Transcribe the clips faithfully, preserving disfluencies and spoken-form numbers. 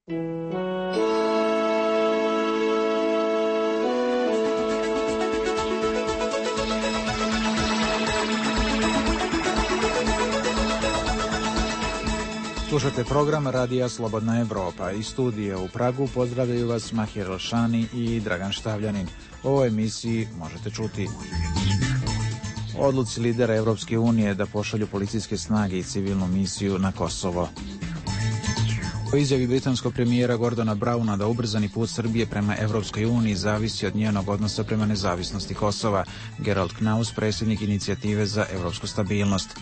Slušate program Radija Slobodna Evropa. Iz studija u Pragu pozdravljaju vas Mahir Elšani i Dragan Štavljanin. U ovoj emisiji možete čuti odluci lidera Evropske unije da pošalju policijske snage i civilnu misiju na Kosovo. O izjavi britanskog premijera Gordona Browna da ubrzani put Srbije prema Evropskoj uniji zavisi od njenog odnosa prema nezavisnosti Kosova. Gerald Knaus, predsjednik inicijative za evropsku stabilnost.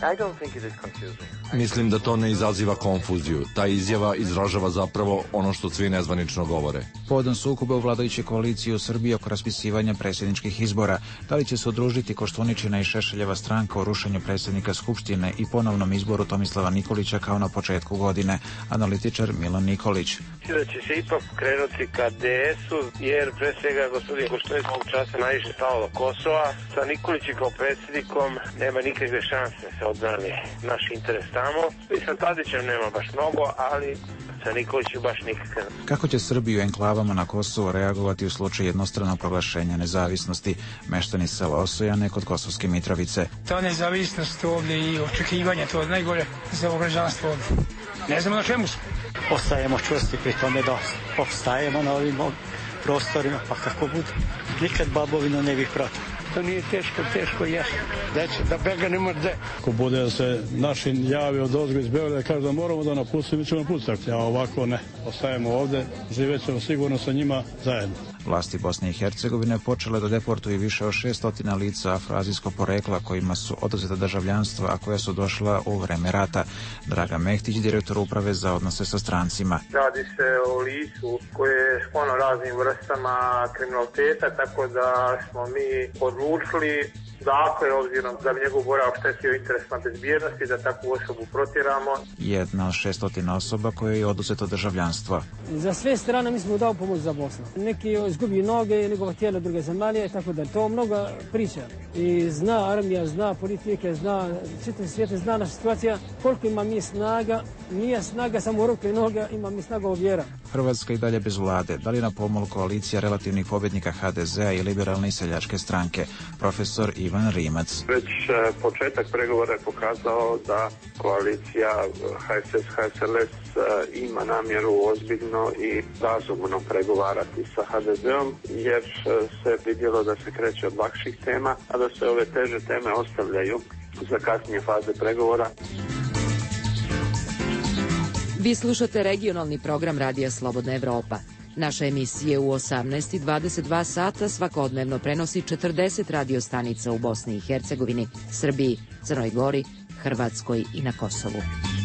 Mislim da to ne izaziva konfuziju. Ta izjava izražava zapravo ono što svi nezvanično govore. Povodom sukoba u vladajućoj koaliciji u Srbiji oko raspisivanja predsjedničkih izbora, da li će se udružiti Koštuničina i Šešeljeva stranka o rušenju predsjednika Skupštine i ponovnom izboru Tomislava Nikolića kao na početku godine? Analitičar Milan Nikolić. Da će se ipak krenuti ka D S-u, jer pre svega gospodin Koštunić ovog časa najviše stalo do Kosova. Sa Nikolićem kao predsjednikom nema nikakve šanse da se odbrani naš interes tamo. I sa Tadićem nema baš mnogo, ali sa Nikolićem baš nikakav. Kako će Srbiju u enklavama na Kosovo reagovati u slučaju jednostranog proglašenja nezavisnosti? Meštani sela Osojane kod Kosovske Mitrovice. Ta nezavisnost ovdje i očekivanje, to je najgore za ovo građanstvo ovdje. Ne znamo na čemu smo. Ostajemo čvrsti pri tome da opstajemo na ovim prostorima, pa kako bude. Nikad babovinu ne bih protiv. To nije teško, teško jeste. Deće, da bega nema gde. Ako bude da se naši javi od ozgo iz Beograda, kaže da moramo da napustimo, mi ćemo napustiti. A ovako ne. Ostajemo ovde, živjet ćemo sigurno sa njima zajedno. Vlasti Bosne i Hercegovine počele da deportuju više od šestotina lica afroazijskog porekla kojima su oduzeta državljanstva, a koja su došla u vreme rata. Draga Mehtić, direktor uprave za odnose sa strancima. Radi se o licu koje je sklono raznim vrstama kriminaliteta, tako da smo mi odlučili, dakle, obzirom da bi njegov boravak štetio interesima bezbjednosti, da takvu osobu protjeramo. Jedna od šestotina osoba koja je oduzeto državljanstvo. Za sve strane mi smo dao pomoć za Bosnu. Neki izgubi noge, nego htjeli druge zemalje, tako da to mnogo priča. I zna armija, zna politike, zna čitav svijet, zna naša situacija, koliko ima mi snaga, nije snaga samo ruke i noge, ima mi snaga vjera. Hrvatska i dalje bez vlade. Da li na pomolu koalicija relativnih pobjednika H D Z-a i liberalne i seljačke stranke? Profesor Ivan Rimac. Već početak pregovora je pokazao da koalicija H S S H S L S ima namjeru ozbiljno i razumno pregovarati sa H D Z-om, jer se vidjelo da se kreće od lakših tema, a da se ove teže teme ostavljaju za kasnije faze pregovora. Vi slušate regionalni program Radija Slobodna Evropa. Naša emisija u osamnaest i dvadeset dva sata svakodnevno prenosi četrdeset radio stanica u Bosni i Hercegovini, Srbiji, Crnoj Gori, Hrvatskoj i na Kosovu.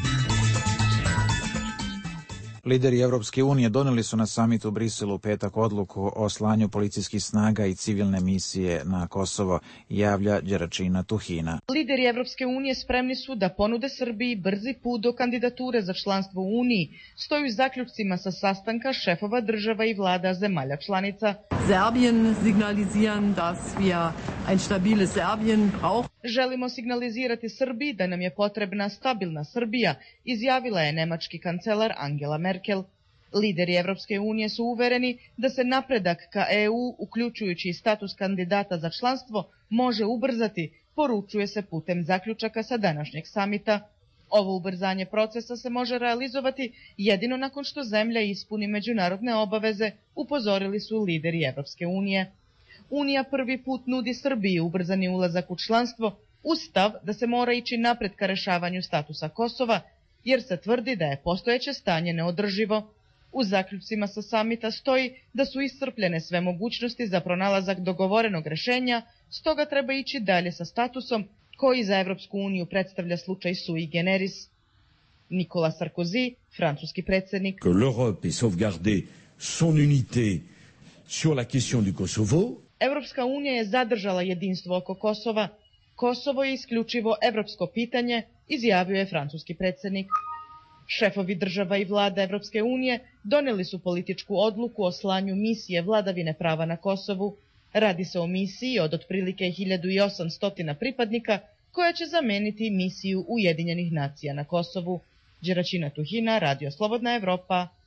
Lideri Evropske unije doneli su na samitu u Briselu u petak odluku o slanju policijskih snaga i civilne misije na Kosovo, javlja Đeračina Tuhina. Lideri Evropske unije spremni su da ponude Srbiji brzi put do kandidature za članstvo u Uniji, stoji u zaključcima sa sastanka šefova država i vlada zemalja članica. Serbien signalisieren, dass wir ein stabiles Serbien brauchen. Želimo signalizirati Srbiji da nam je potrebna stabilna Srbija, izjavila je nemački kancelar Angela Merkel. Lideri Evropske unije su uvereni da se napredak ka E U, uključujući status kandidata za članstvo, može ubrzati, poručuje se putem zaključaka sa današnjeg samita. Ovo ubrzanje procesa se može realizovati jedino nakon što zemlja ispuni međunarodne obaveze, upozorili su lideri Evropske unije. Unija prvi put nudi Srbiji ubrzani ulazak u članstvo, uz stav da se mora ići napred ka rešavanju statusa Kosova, jer se tvrdi da je postojeće stanje neodrživo. U zaključcima sa samita stoji da su iscrpljene sve mogućnosti za pronalazak dogovorenog rešenja, stoga treba ići dalje sa statusom koji za Evropsku uniju predstavlja slučaj sui generis. Nicolas Sarkozy, francuski predsjednik. Que l'Europe ait sauvegardé son unité sur la question du Kosovo. Evropska unija je zadržala jedinstvo oko Kosova. Kosovo je isključivo evropsko pitanje, izjavio je francuski predsjednik. Šefovi država i vlada Evropske unije doneli su političku odluku o slanju misije vladavine prava na Kosovu. Radi se o misiji od otprilike hiljadu osamsto pripadnika koja će zameniti misiju Ujedinjenih nacija na Kosovu. Đeračina Tuhina, Radio Slobodna Evropa,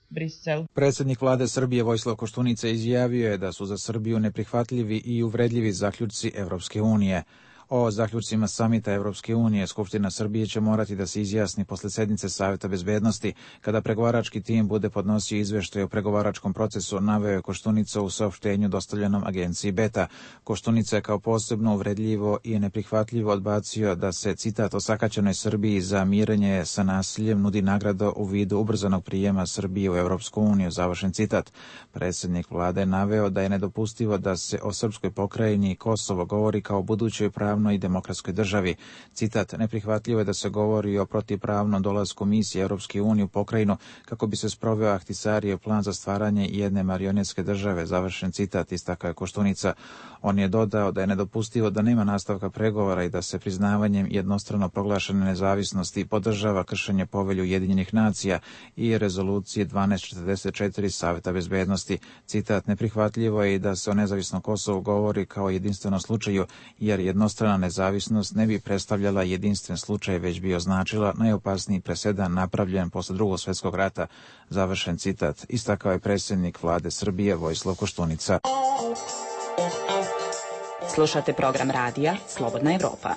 Brisel. Predsjednik vlade Srbije Vojislav Koštunica izjavio je da su za Srbiju neprihvatljivi i uvredljivi zaključci Evropske unije. O zaključcima samita Evropske unije Skupština Srbije će morati da se izjasni posle sednice Saveta bezbednosti, kada pregovarački tim bude podnosio izveštaj o pregovaračkom procesu, naveo je Koštunica u saopštenju dostavljenom agenciji Beta. Koštunica je kao posebno uvredljivo i neprihvatljivo odbacio da se, citat, osakaćenoj Srbiji za mirenje sa nasiljem nudi nagrada u vidu ubrzanog prijema Srbije u Evropsku uniju, završen citat. Predsjednik vlade naveo da je nedopustivo da se o srpskoj pokrajini Kosovo govori kao budućoj pravnoj i demokratskoj državi. Citat, neprihvatljivo je da se govori o protivpravnom dolasku misije Europske unije u pokrajinu kako bi se sproveo Ahtisarijev plan za stvaranje jedne marionetske države, završen citat, istakao je Koštunica. On je dodao da je nedopustivo da nema nastavka pregovora i da se priznavanjem jednostrano proglašene nezavisnosti podržava kršenje Povelje Ujedinjenih nacija i rezolucije dvanaest četrdeset četiri Saveta bezbednosti. Citat, neprihvatljivo je i da se o nezavisnom Kosovu govori kao jedinstvenom slučaju, jer jednostrana nezavisnost ne bi predstavljala jedinstven slučaj, već bi označila najopasniji presedan napravljen posle Drugog svjetskog rata, završen citat, istakao je predsjednik vlade Srbije Vojislav Koštunica. Slušate program radija Slobodna Evropa.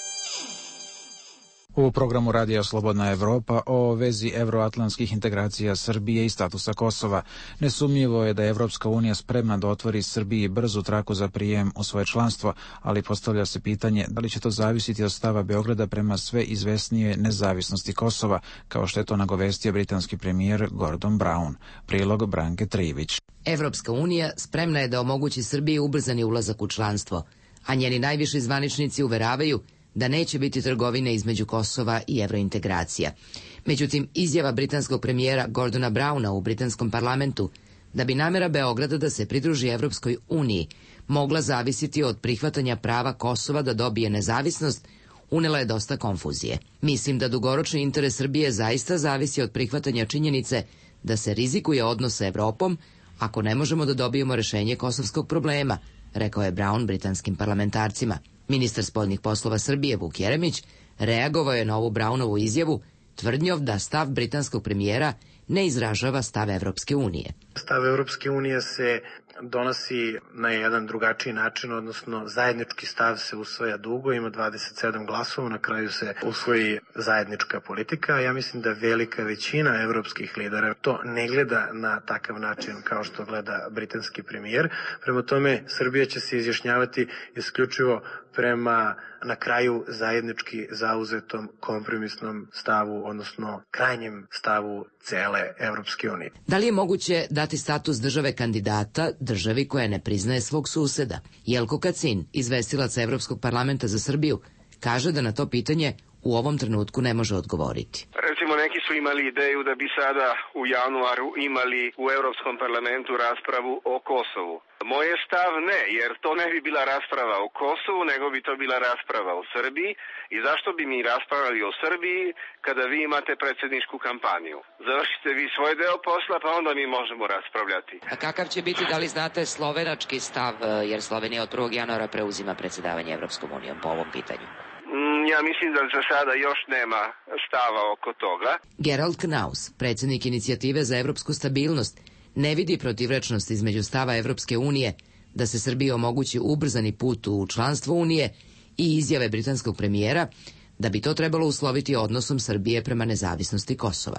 U programu Radija Slobodna Evropa o vezi evroatlantskih integracija Srbije i statusa Kosova. Nesumnjivo je da je Evropska unija spremna da otvori Srbiji brzu traku za prijem u svoje članstvo, ali postavlja se pitanje da li će to zavisiti od stava Beograda prema sve izvesnije nezavisnosti Kosova, kao što je to nagovestio britanski premijer Gordon Brown. Prilog Branke Trivić. Evropska unija spremna je da omogući Srbiji ubrzani ulazak u članstvo, a njeni najviši zvaničnici uveravaju da neće biti trgovine između Kosova i evrointegracija. Međutim, izjava britanskog premijera Gordona Browna u britanskom parlamentu da bi namera Beograda da se pridruži Evropskoj uniji mogla zavisiti od prihvatanja prava Kosova da dobije nezavisnost, unela je dosta konfuzije. Mislim da dugoročni interes Srbije zaista zavisi od prihvatanja činjenice da se rizikuje odnos sa Evropom ako ne možemo da dobijemo rešenje kosovskog problema, rekao je Brown britanskim parlamentarcima. Ministar spoljnih poslova Srbije Vuk Jeremić reagovao je na ovu Brownovu izjavu tvrdnjom da stav britanskog premijera ne izražava stav Evropske unije. Stav Evropske unije se donosi na jedan drugačiji način, odnosno zajednički stav se usvaja dugo, ima dvadeset sedam glasova, na kraju se usvoji zajednička politika. Ja mislim da velika većina evropskih lidera to ne gleda na takav način kao što gleda britanski premijer. Prema tome, Srbija će se izjašnjavati isključivo prema na kraju zajednički zauzetom kompromisnom stavu, odnosno krajnjem stavu cele Evropske unije. Da li je moguće dati status države kandidata državi koja ne priznaje svog suseda? Jelko Kacin, izvestilac Evropskog parlamenta za Srbiju, kaže da na to pitanje u ovom trenutku ne može odgovoriti. Recimo, neki su imali ideju da bi sada u januaru imali u Evropskom parlamentu raspravu o Kosovu. Moj je stav ne, jer to ne bi bila rasprava o Kosovu, nego bi to bila rasprava o Srbiji. I zašto bi mi raspravali o Srbiji kada vi imate predsjedničku kampanju? Završite vi svoj deo posla, pa onda mi možemo raspravljati. A kakav će biti, da li znate, slovenački stav, jer Slovenija od prvog januara preuzima predsjedavanje Evropskom unijom po ovom pitanju? Ja mislim da za sada još nema stava oko toga. Gerald Knaus, predsjednik inicijative za evropsku stabilnost, ne vidi protivrečnost između stava Evropske unije da se Srbiji omogući ubrzani put u članstvo Unije i izjave britanskog premijera da bi to trebalo usloviti odnosom Srbije prema nezavisnosti Kosova.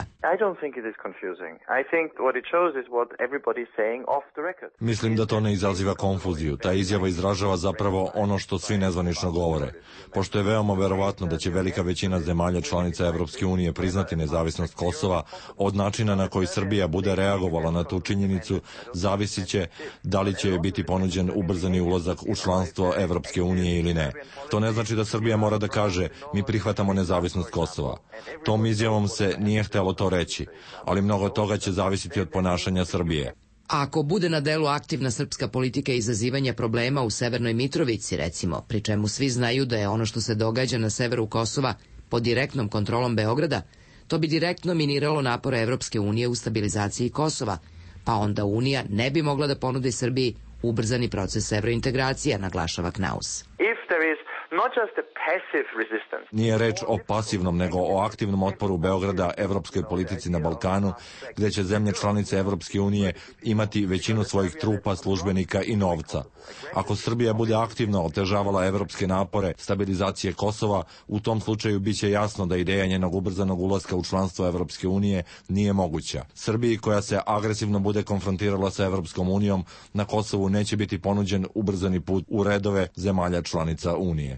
Mislim da to ne izaziva konfuziju. Ta izjava izražava zapravo ono što svi nezvanično govore. Pošto je veoma verovatno da će velika većina zemalja članica Evropske unije priznati nezavisnost Kosova, od načina na koji Srbija bude reagovala na tu činjenicu zavisit će da li će biti ponuđen ubrzani ulazak u članstvo Evropske unije ili ne. To ne znači da Srbija mora da kaže mi prihvatamo nezavisnost Kosova. Tom izjavom se nije htelo to reći, ali mnogo toga će zavisiti od ponašanja Srbije. A ako bude na delu aktivna srpska politika izazivanja problema u Severnoj Mitrovici, recimo, pri čemu svi znaju da je ono što se događa na severu Kosova pod direktnom kontrolom Beograda, to bi direktno miniralo napore Evropske unije u stabilizaciji Kosova, pa onda Unija ne bi mogla da ponudi Srbiji ubrzani proces evrointegracija, naglašava Knaus. Nije reč o pasivnom, nego o aktivnom otporu Beograda evropskoj politici na Balkanu, gde će zemlje članice Evropske unije imati većinu svojih trupa, službenika i novca. Ako Srbija bude aktivno otežavala evropske napore stabilizacije Kosova, u tom slučaju biće jasno da ideja njenog ubrzanog ulaska u članstvo Evropske unije nije moguća. Srbiji koja se agresivno bude konfrontirala sa Evropskom unijom, na Kosovu neće biti ponuđen ubrzani put u redove zemalja članica Unije.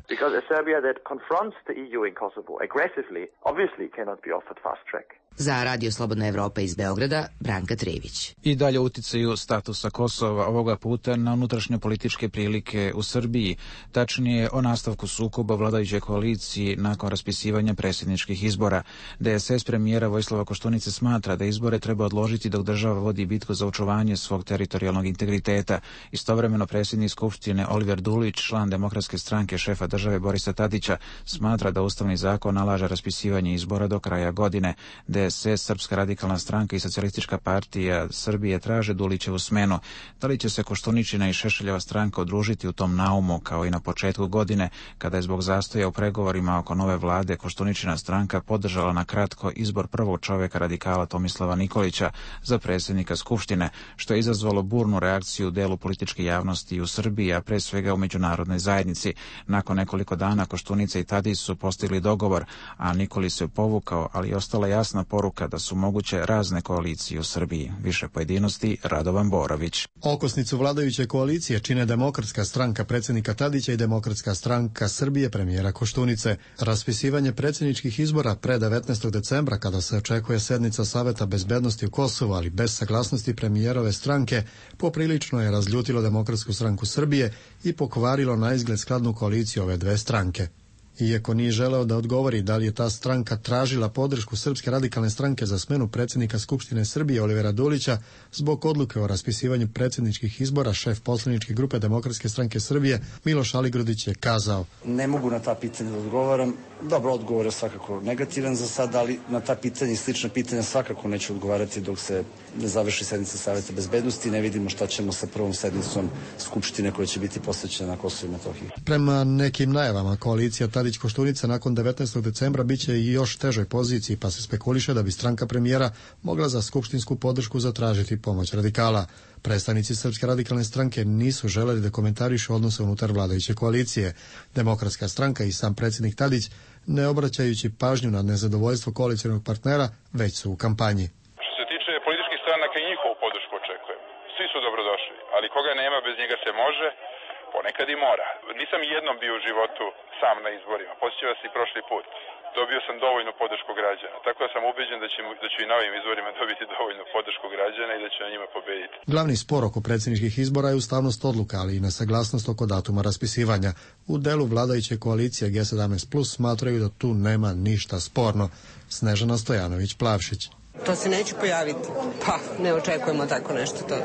Za Radio Slobodna Evropa iz Beograda, Branka Trević. I dalje uticaju statusa Kosova, ovoga puta na unutrašnje političke prilike u Srbiji, tačnije o nastavku sukoba vladajuće koaliciji nakon raspisivanja predsjedničkih izbora. D S S premijera Vojislava Koštunice smatra da izbore treba odložiti dok država vodi bitku za očuvanje svog teritorijalnog integriteta. Istovremeno predsjednik Skupštine Oliver Dulić, član Demokratske stranke šefa države Borisa Tadića, smatra da Ustavni zakon nalaže raspisivanje izbora do kraja godine. D S S, Srpska radikalna stranka i Socijalistička partija Srbije traže Dulićevu smenu. Da li će se Koštuničina i Šešeljeva stranka udružiti u tom naumu kao i na početku godine, kada je zbog zastoja u pregovorima oko nove vlade Koštuničina stranka podržala na kratko izbor prvog čovjeka radikala Tomislava Nikolića za predsjednika Skupštine, što je izazvalo burnu reakciju u delu političke javnosti u Srbiji, a pre svega u međunarodnoj zajednici. Nakon nekoliko dana Koštunica i Tadić su postigli dogovor, a Nikolić se povukao, ali je ostala jasna poruka da su moguće razne koalicije u Srbiji. Više pojedinosti, Radovan Borović. Okosnicu vladajuće koalicije čine Demokratska stranka predsjednika Tadića i Demokratska stranka Srbije premijera Koštunice. Raspisivanje predsjedničkih izbora pre devetnaestog decembra, kada se očekuje sednica Saveta bezbednosti u Kosovu, ali bez saglasnosti premijerove stranke, poprilično je razljutilo Demokratsku stranku Srbije i pokvarilo na izgled skladnu koaliciju ove dve stranke. Iako nije želeo da odgovori da li je ta stranka tražila podršku Srpske radikalne stranke za smenu predsjednika Skupštine Srbije Olivera Dulića, zbog odluke o raspisivanju predsjedničkih izbora, šef poslaničke grupe Demokratske stranke Srbije Miloš Aligrudić je kazao: Ne mogu na ta pitanja da odgovaram. Dobro, odgovor je svakako negativan za sad, ali na ta pitanja i slična pitanja svakako neću odgovarati dok se ne završi sednica Saveta bezbednosti i ne vidimo šta ćemo sa prvom sednicom Skupštine koja će biti posvećena na Kosovu i Metohiji. Prema nekim najavama, koalicija Tadić Koštunica nakon devetnaestog decembra biće i još težoj poziciji, pa se spekuliše da bi stranka premijera mogla za skupštinsku podršku zatražiti pomoć radikala. Predstavnici Srpske radikalne stranke nisu želeli da komentarišu odnose unutar vladajuće koalicije. Demokratska stranka i sam predsjednik Tadić, ne obraćajući pažnju na nezadovoljstvo koalicionog partnera, već su u kampanji. Što se tiče političkih stranaka i njihovu podršku očekujem. Svi su dobrodošli, ali koga nema, bez njega se može, ponekad i mora. Nisam jednom bio u životu sam na izborima, posjećao vas i prošli put. Dobio sam dovoljnu podršku građana, tako da sam ubeđen da ću, da ću i na ovim izborima dobiti dovoljnu podršku građana i da ću na njima pobediti. Glavni spor oko predsjedničkih izbora je ustavnost odluka, ali i nesaglasnost oko datuma raspisivanja. U delu vladajuće koalicije G sedamnaest plus smatraju da tu nema ništa sporno. Snežana Stojanović-Plavšić. To se neće pojaviti. Pa, ne očekujemo tako nešto. To.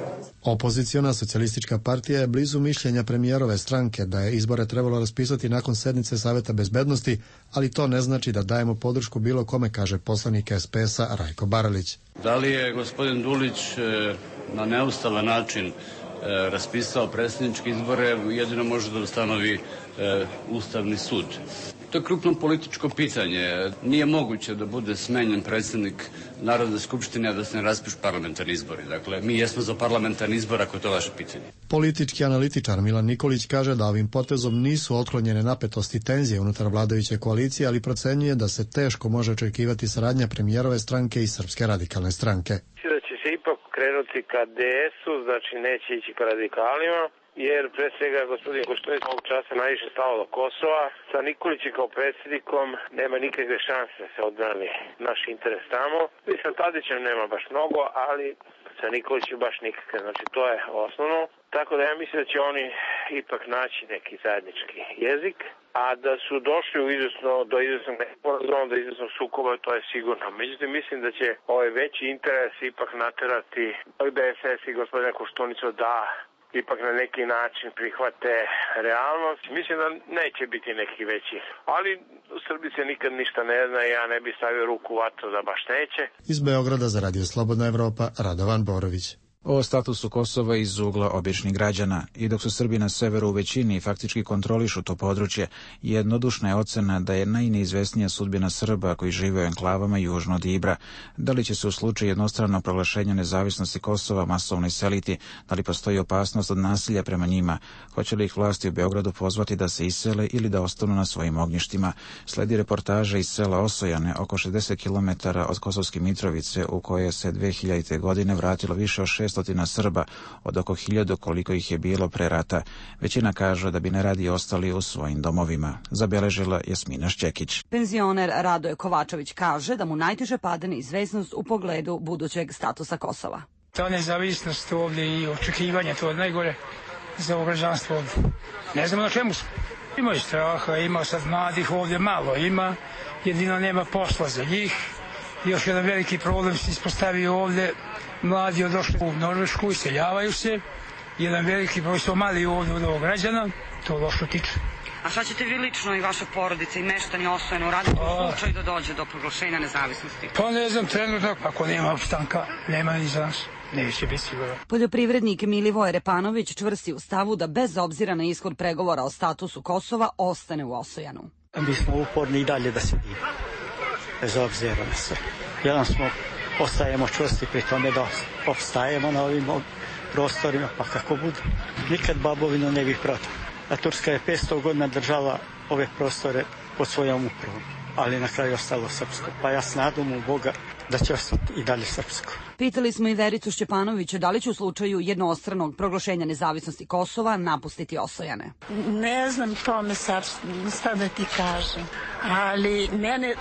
Opoziciona socijalistička partija je blizu mišljenja premijerove stranke da je izbore trebalo raspisati nakon sednice Saveta bezbednosti, ali to ne znači da dajemo podršku bilo kome, kaže poslanik S P S-a Rajko Baralić. Da li je gospodin Dulić na neustavan način raspisao predsjedničke izbore, jedino može da ustanovi Ustavni sud. To je krupno političko pitanje. Nije moguće da bude smenjen predsjednik Narodne skupštine, a da se ne raspišu parlamentarni izbori. Dakle, mi jesmo za parlamentarni izbor, ako je to vaše pitanje. Politički analitičar Milan Nikolić kaže da ovim potezom nisu otklonjene napetosti i tenzije unutar vladajuće koalicije, ali procenjuje da se teško može očekivati saradnja premijerove stranke i Srpske radikalne stranke. Da će se ipak krenuti ka D S-u, znači neće ići ka radikalima, jer pre svega gospodin Koštunica ovog časa najviše stalo do Kosova. Sa Nikolićem kao predsjednikom nema nikakve šanse da se odbrani naš interes tamo. I sa Tadićem nema baš mnogo, ali sa Nikolićem baš nikakve. Znači to je osnovno. Tako da ja mislim da će oni ipak naći neki zajednički jezik. A da su došli u izvesno, do izvesnog nesporazuma, do izvesnog sukoba, to je sigurno. Međutim, mislim da će ovaj veći interes ipak naterati D S S i gospodina Koštunicu da ipak na neki način prihvate realnost. Mislim da neće biti neki veći. Ali u Srbiji se nikad ništa ne zna i ja ne bi stavio ruku u vatru da baš neće. Iz Beograda za Radio Slobodna Evropa, Radovan Borović. o statusu Kosova iz ugla običnih građana. I dok su Srbi na severu u većini i faktički kontrolišu to područje, jednodušna je ocena da je najneizvesnija sudbina Srba koji žive u enklavama južno od Ibra. Da li će se u slučaju jednostranog proglašenja nezavisnosti Kosova masovno iseliti, da li postoji opasnost od nasilja prema njima, hoće li ih vlasti u Beogradu pozvati da se isele ili da ostanu na svojim ognjištima. Sledi reportaža iz sela Osojane, oko šezdeset kilometara od Kosovske Mitrovice, u koje se dve hiljadite. godine vratilo više od šeststo Srba, od oko hiljadu koliko ih je bilo pre rata. Većina kaže da bi ne radi ostali u svojim domovima. Zabeležila Jasmina Šćekić. Penzioner Radoje Kovačević kaže da mu najteže pada neizvesnost u pogledu budućeg statusa Kosova. Ta nezavisnost ovdje i očekivanje, to je najgore za ovo građanstvo ovdje. Ne znamo na čemu smo. Ima i straha, ima sad mladih ovdje malo, ima, jedino nema posla za njih. Još jedan veliki problem se ispostavio ovdje. Mladi odošli u Norvešku, iseljavaju se. Jedan veliki broj su mali ovdje od ovog građana, to lošo tiče. A šta ćete vi lično i vaša porodica i meštani Osojana uraditi u slučaju da dođe do proglašenja nezavisnosti? Pa ne znam, trenutno, ako nema opstanka, nema ni za nas. Neće biti sigurno. Poljoprivrednik Milivoje Repanović čvrsti u stavu da bez obzira na ishod pregovora o statusu Kosova ostane u Osojanu. Mi smo uporni i dalje da se diva, bez obzira na sve. Jedan smo, ostajemo čvrsti pri tome da opstajemo na ovim prostorima, pa kako bude. Nikad babovinu ne bih prodao. A Turska je petsto godina držala ove prostore pod svojom upravom, ali na kraju ostalo srpsko. Pa ja s nadom u Boga da će ostati i dalje srpsko. Pitali smo i Vericu Šćepanovića da li će u slučaju jednostranog proglašenja nezavisnosti Kosova napustiti Osojane. Ne znam tome sad, sad da ti kažem, ali mene,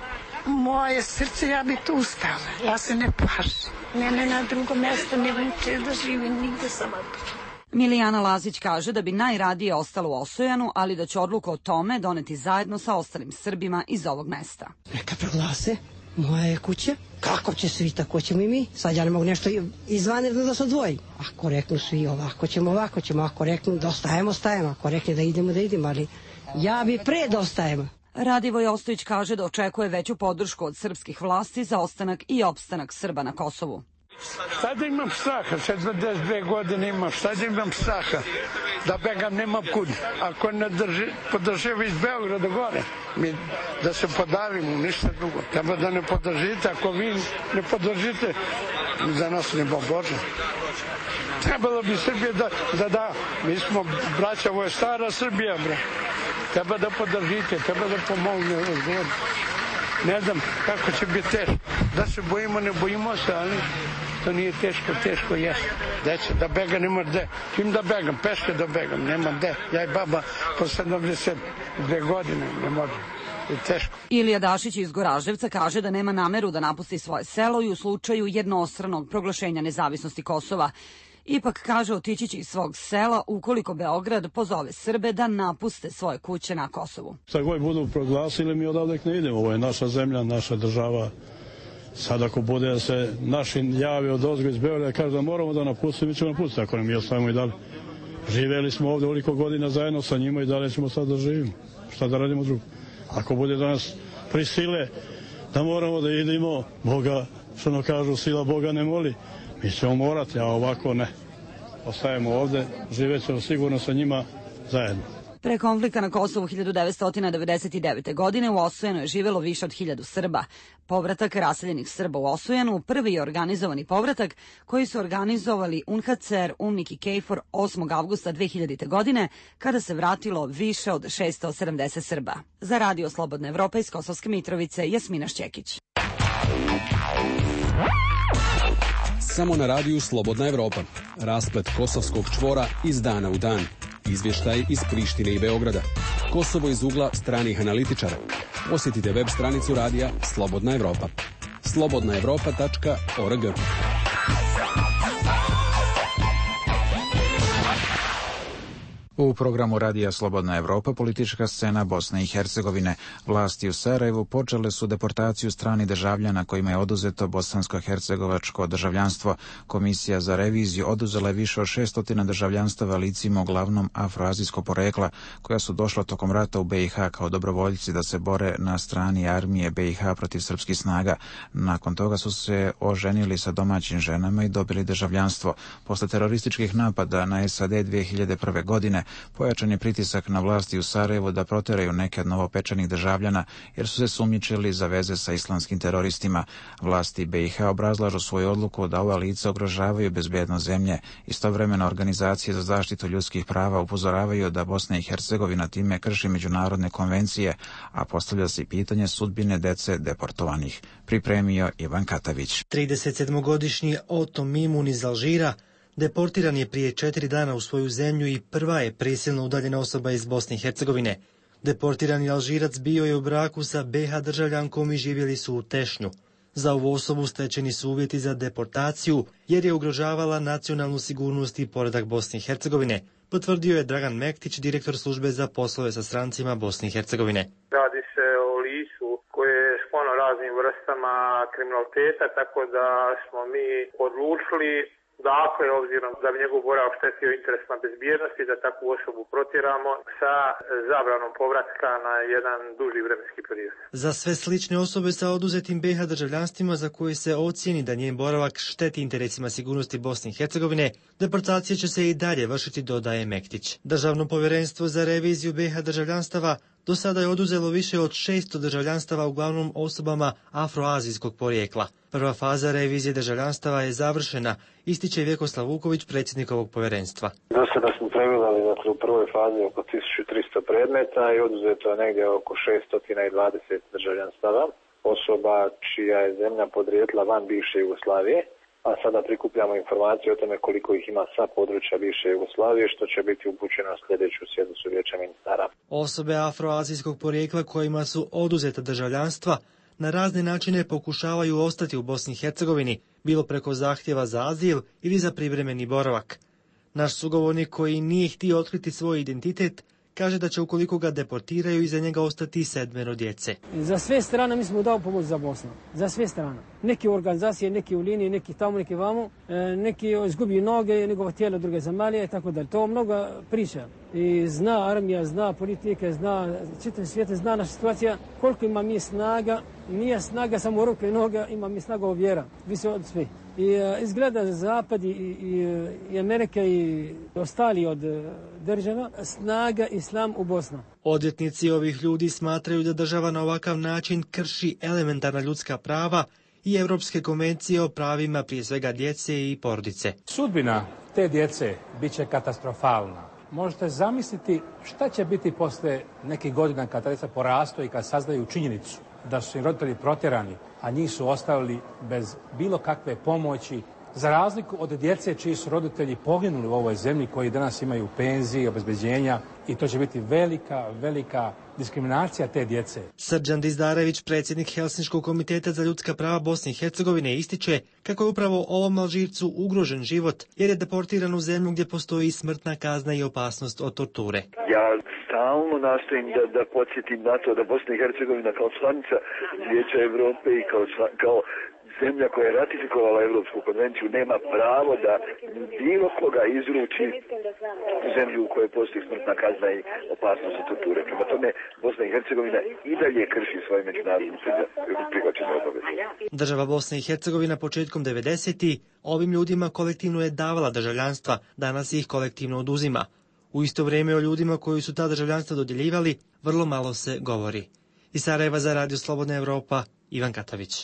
moje srce, ja bi tu ustala, ja se ne plašim. Mene na drugo mjesto ne vuče da živim nigde sama tu. Milijana Lazić kaže da bi najradije ostalo u Osojanu, ali da će odluku o tome doneti zajedno sa ostalim Srbima iz ovog mesta. Neka proglase, moja je kuća. Kako će svi, tako ćemo i mi. Sad ja ne mogu nešto izvanredno da se odvojim. Ako reknu svi ovako ćemo, ovako ćemo. Ako reknu da ostajemo, ostajemo. Ako rekne da idemo, da idemo. Ali ja bi pre da ostajemo. Radivoj Ostojić kaže da očekuje veću podršku od srpskih vlasti za ostanak i opstanak Srba na Kosovu. Šta da imam straha, četrdeset dve godine imam, šta da imam straha, da begam nemam kud. Ako ne drži, podržava iz Beograda gore, mi da se podarimo, ništa drugo. Treba da ne podržite, ako vi ne podržite, za nas ne bo Bože. Trebalo bi Srbije da, da da, mi smo braća, ovo je stara Srbija, bre. Treba da podržite, treba da pomogne razgovor. Ne znam kako će biti teško. Da se bojimo, ne bojimo se, ali to nije teško, teško jeste. Deće, da bega nema gde. Čim da begam, peške da begam, nema gde. Ja i baba po sedamdeset dve godine ne može. Je teško. Ilija Dašić iz Goraždevca kaže da nema nameru da napusti svoje selo i u slučaju jednostranog proglašenja nezavisnosti Kosova. Ipak kaže otići će iz svog sela ukoliko Beograd pozove Srbe da napuste svoje kuće na Kosovu. Šta god budu proglasili, mi odavde ne idemo. Ovo je naša zemlja, naša država. Sad ako bude da se naši javi od ozgo iz Beograda kaže da moramo da napustimo, mi ćemo napustiti. Ako ne, mi ostavimo i dalje. Živeli smo ovde ovoliko godina zajedno sa njima i dalje ćemo sad da živimo. Šta da radimo drugo? Ako bude da nas prisile da moramo da idemo, Boga, što ono kažu, sila Boga ne moli. Mi ćemo morati, a ovako ne. Ostajemo ovde, živet ćemo sigurno sa njima zajedno. Pre konflikta na Kosovu hiljadu devetsto devedeset devete. godine u Osojanu je živelo više od hiljadu Srba. Povratak raseljenih Srba u Osojanu prvi je organizovani povratak koji su organizovali U N H C R, UNMIK i KFOR osmog avgusta dve hiljadite. godine kada se vratilo više od šessto sedamdeset Srba. Za Radio Slobodna Evropa iz Kosovske Mitrovice, Jasmina Šćekić. Samo na radiju Slobodna Evropa. Rasplet kosovskog čvora iz dana u dan. Izvještaj iz Prištine i Beograda. Kosovo iz ugla stranih analitičara. Posjetite web stranicu radija Slobodna Evropa. slobodna evropa tačka org. U programu Radija Slobodna Evropa politička scena Bosne i Hercegovine. Vlasti u Sarajevu počele su deportaciju stranih državljana kojima je oduzeto bosansko-hercegovačko državljanstvo. Komisija za reviziju oduzela je više od šesto državljanstava licima uglavnom afroazijskog porekla koja su došla tokom rata u B i H kao dobrovoljci da se bore na strani armije B i H protiv srpskih snaga. Nakon toga su se oženili sa domaćim ženama i dobili državljanstvo. Posle terorističkih napada na S A D dvije hiljade prve. godine pojačan je pritisak na vlasti u Sarajevu da proteraju neke od novopečenih državljana jer su se sumnjičili za veze sa islamskim teroristima. Vlasti B i H obrazlažu svoju odluku da ova lica ugrožavaju bezbednost zemlje. Istovremeno organizacije za zaštitu ljudskih prava upozoravaju da Bosna i Hercegovina time krši međunarodne konvencije, a postavlja se i pitanje sudbine dece deportovanih. Pripremio Ivan Katavić. tridesetsedmogodišnji Oto Mimun iz Alžira deportiran je prije četiri dana u svoju zemlju i prva je prisilno udaljena osoba iz Bosne i Hercegovine. Deportirani Alžirac bio je u braku sa B i H državljankom i živjeli su u Tešnju. Za ovu osobu stečeni su uvjeti za deportaciju jer je ugrožavala nacionalnu sigurnost i poredak Bosne i Hercegovine, potvrdio je Dragan Mektić, direktor službe za poslove sa strancima Bosne i Hercegovine. Radi se o licu koje je sklono raznim vrstama kriminaliteta, tako da smo mi odlučili, dakle, obzirom da bi njegov boravak štetio interesima bezbjednosti, da takvu osobu protjeramo sa zabranom povratka na jedan duži vremenski period. Za sve slične osobe sa oduzetim B i H državljanstvima za koje se ocijeni da njen boravak šteti interesima sigurnosti Bosne i Hercegovine, deportacija će se i dalje vršiti, dodaje Mektić. Državno povjerenstvo za reviziju B i H državljanstava do sada je oduzelo više od šesto državljanstava uglavnom osobama afroazijskog porijekla. Prva faza revizije državljanstava je završena, ističe Vjekoslav Vuković, predsjednik ovog povjerenstva. Do sada smo pregledali dakle, u prvoj fazi oko tisuću tristo predmeta i oduzeto je negdje oko šesto dvadeset državljanstava osoba čija je zemlja podrijetla van bivše Jugoslavije, a sada prikupljamo informacije o tome koliko ih ima sa područja bivše Jugoslavije, što će biti upućeno na sljedeću sjednicu Vijeća ministara. Osobe afroazijskog porijekla kojima su oduzeta državljanstva na razne načine pokušavaju ostati u Bosni i Hercegovini, bilo preko zahtjeva za azil ili za privremeni boravak. Naš sugovornik koji nije htio otkriti svoj identitet kaže da će ukoliko ga deportiraju iza njega ostati sedmero djece. Za sve strane mi smo dao pomoć za Bosnu. Za sve strane. Neki organizacije, neki u liniji, neki tamo, neki vamo, neki izgubi noge, njegova tijela druge zemalje i tako dalje. To mnogo priča. I zna armija, zna politike, zna čitav svijet, zna naša situacija. Koliko ima mi snaga, nije snaga samo ruke i noga, ima mi snaga u vjera. Više od sve. I uh, izgleda Zapad i, i, i Amerika i ostali od uh, država, snaga islam u Bosnu. Odvjetnici ovih ljudi smatraju da država na ovakav način krši elementarna ljudska prava i Europske konvencije o pravima prije svega djece i porodice. Sudbina te djece bit će katastrofalna. Možete zamisliti šta će biti posle nekih godina kad djeca porastu i kad saznaju činjenicu da su im roditelji protjerani, a njih su ostavili bez bilo kakve pomoći, za razliku od djece čiji su roditelji poginuli u ovoj zemlji, koji danas imaju penzije, obezbeđenja, i to će biti velika, velika diskriminacija te djece. Srđan Dizdarević, predsjednik Helsinškog komiteta za ljudska prava Bosne i Hercegovine, ističe kako je upravo ovom Alžircu ugrožen život jer je deportiran u zemlju gdje postoji smrtna kazna i opasnost od torture. Ja stalno nastojim da, da podsjetim na to da Bosna i Hercegovina kao članica Vijeća Evrope i kao, kao zemlja koja je ratifikovala Evropsku konvenciju nema pravo da bilo koga izruči zemlju u kojoj postoji smrtna kazna i opasnost od torture. Prema tome, Bosna i Hercegovina i dalje krši svoje međunarodne prihvaćene obaveze. Država Bosna i Hercegovina početkom devedesetih ovim ljudima kolektivno je davala državljanstva, danas ih kolektivno oduzima. U isto vrijeme o ljudima koji su ta državljanstva dodjeljivali vrlo malo se govori. Iz Sarajeva za Radio Slobodna Evropa, Ivan Katavić.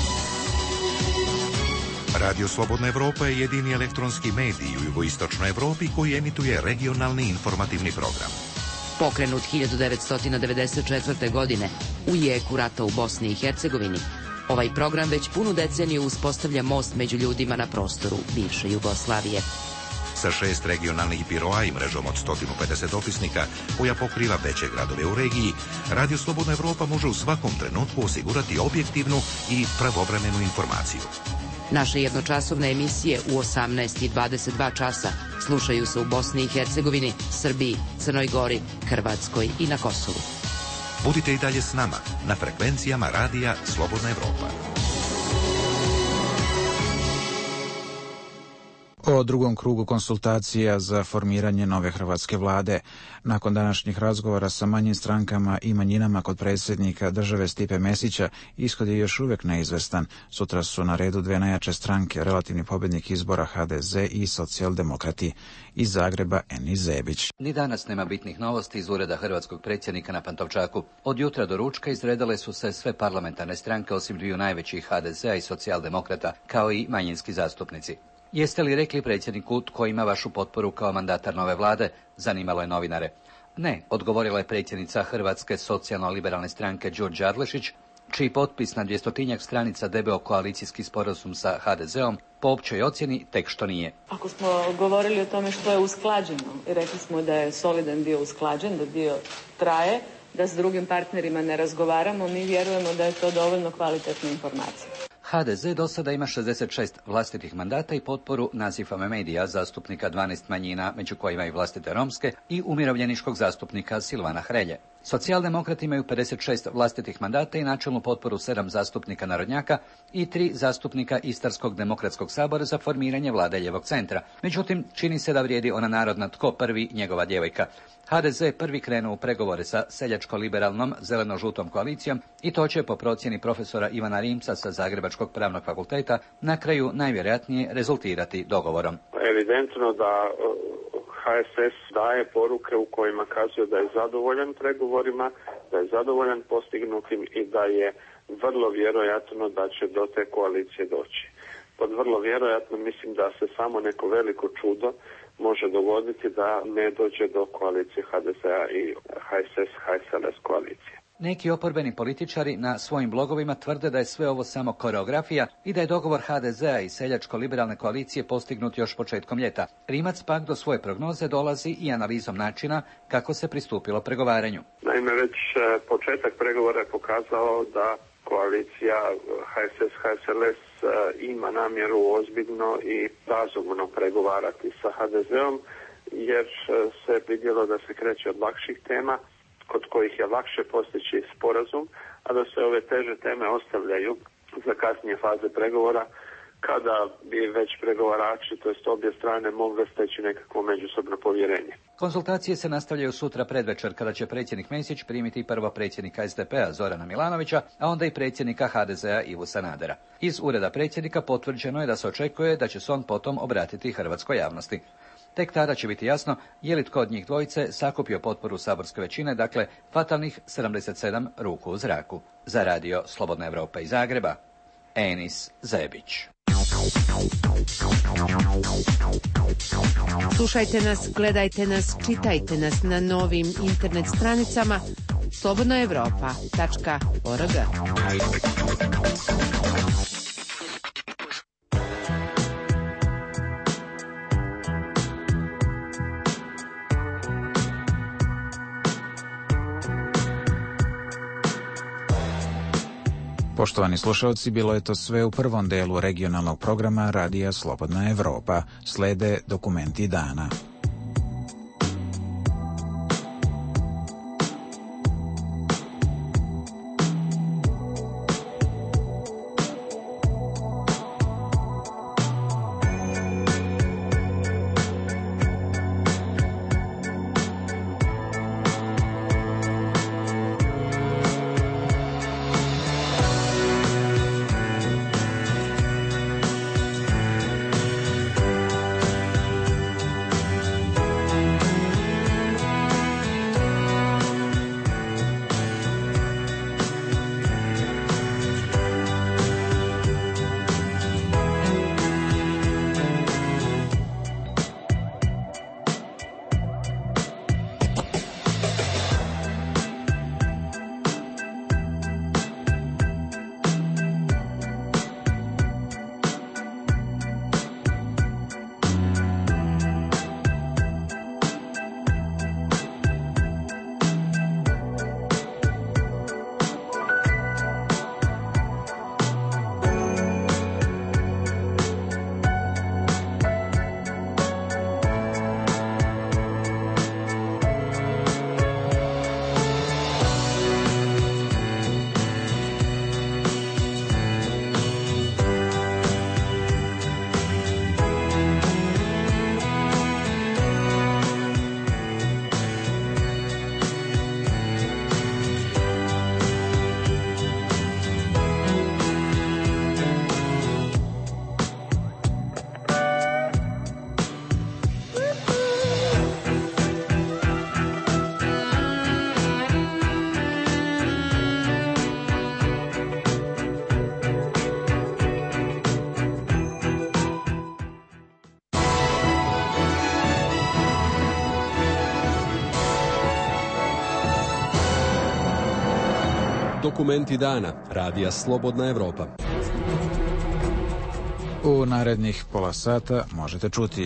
Radio Slobodna Evropa je jedini elektronski medij u jugoistočnoj Evropi koji emituje regionalni informativni program. Pokrenut hiljadu devetsto devedeset četvrte. godine u jeku rata u Bosni i Hercegovini, ovaj program već punu deceniju uspostavlja most među ljudima na prostoru bivše Jugoslavije. Sa šest regionalnih biroa i mrežom od sto pedeset dopisnika koja pokriva veće gradove u regiji, Radio Slobodna Evropa može u svakom trenutku osigurati objektivnu i pravovremenu informaciju. Naše jednočasovne emisije u osamnaest i dvadeset dva časa slušaju se u Bosni i Hercegovini, Srbiji, Crnoj Gori, Hrvatskoj i na Kosovu. Budite i dalje s nama na frekvencijama radija Slobodna Evropa. O drugom krugu konsultacija za formiranje nove hrvatske vlade. Nakon današnjih razgovora sa manjim strankama i manjinama kod predsjednika države Stipe Mesića, ishod je još uvijek neizvestan. Sutra su na redu dve najjače stranke, relativni pobjednik izbora ha de ze i socijaldemokrati. Iz Zagreba Enis Zebić. Ni danas nema bitnih novosti iz ureda hrvatskog predsjednika na Pantovčaku. Od jutra do ručka izredale su se sve parlamentarne stranke osim dviju najvećih ha de zea i socijaldemokrata, kao i manjinski zastupnici. Jeste li rekli predsjedniku tko ima vašu potporu kao mandatar nove vlade? Zanimalo je novinare. Ne, odgovorila je predsjednica Hrvatske socijalno-liberalne stranke Đurđa Adlešić, čiji potpis na dvjestotinjak stranica debeo koalicijski sporazum sa ha de zeom po općoj ocjeni tek što nije. Ako smo govorili o tome što je usklađeno i rekli smo da je solidan dio usklađen, da dio traje, da s drugim partnerima ne razgovaramo, mi vjerujemo da je to dovoljno kvalitetna informacija. ha de ze do sada ima šezdeset šest vlastitih mandata i potporu Nazifa Memedija, zastupnika dvanaest manjina, među kojima i vlastite romske, i umirovljeničkog zastupnika Silvana Hrelje. Socijaldemokrati imaju pedeset šest vlastitih mandata i načelnu potporu sedam zastupnika narodnjaka i tri zastupnika Istarskog demokratskog sabora za formiranje vlade ljevog centra. Međutim, čini se da vrijedi ona narodna tko prvi, njegova djevojka. ha de ze prvi krenuo u pregovore sa seljačko-liberalnom zeleno-žutom koalicijom i to će, po procjeni profesora Ivana Rimca sa Zagrebačkog pravnog fakulteta, na kraju najvjerojatnije rezultirati dogovorom. Evidentno da ha es es daje poruke u kojima kazuje da je zadovoljan pregovorima, da je zadovoljan postignutim i da je vrlo vjerojatno da će do te koalicije doći. Pod vrlo vjerojatno mislim da se samo neko veliko čudo može dogoditi da ne dođe do koalicije ha de zea i ha es es ha es el es koalicije. Neki oporbeni političari na svojim blogovima tvrde da je sve ovo samo koreografija i da je dogovor ha de zea i seljačko-liberalne koalicije postignut još početkom ljeta. Rimac pak do svoje prognoze dolazi i analizom načina kako se pristupilo pregovaranju. Naime, već početak pregovora je pokazao da koalicija ha es es ha es el es ima namjeru ozbiljno i razumno pregovarati sa ha de zeom, jer se vidjelo da se kreće od lakših tema, kod kojih je lakše postići sporazum, a da se ove teže teme ostavljaju za kasnije faze pregovora, kada bi već pregovarači, to jest obje strane, mogle steći nekakvo međusobno povjerenje. Konzultacije se nastavljaju sutra predvečer, kada će predsjednik Mesić primiti prvo predsjednika es de pe a Zorana Milanovića, a onda i predsjednika ha de zea Ivu Sanadera. Iz ureda predsjednika potvrđeno je da se očekuje da će se on potom obratiti hrvatskoj javnosti. Tek tada će biti jasno je li tko od njih dvojice sakupio potporu saborske većine, dakle fatalnih sedamdeset sedam ruku u zraku. Za radio Slobodna Evropa iz Zagreba, Enis Zebić. Slušajte nas, gledajte nas, čitajte nas na novim internet stranicama slobodna evropa tačka org. Poštovani slušalci, bilo je to sve u prvom delu regionalnog programa Radija Slobodna Evropa. Slede dokumenti dana. Dokumenti dana, radija Slobodna Evropa. U narednih pola sata možete čuti: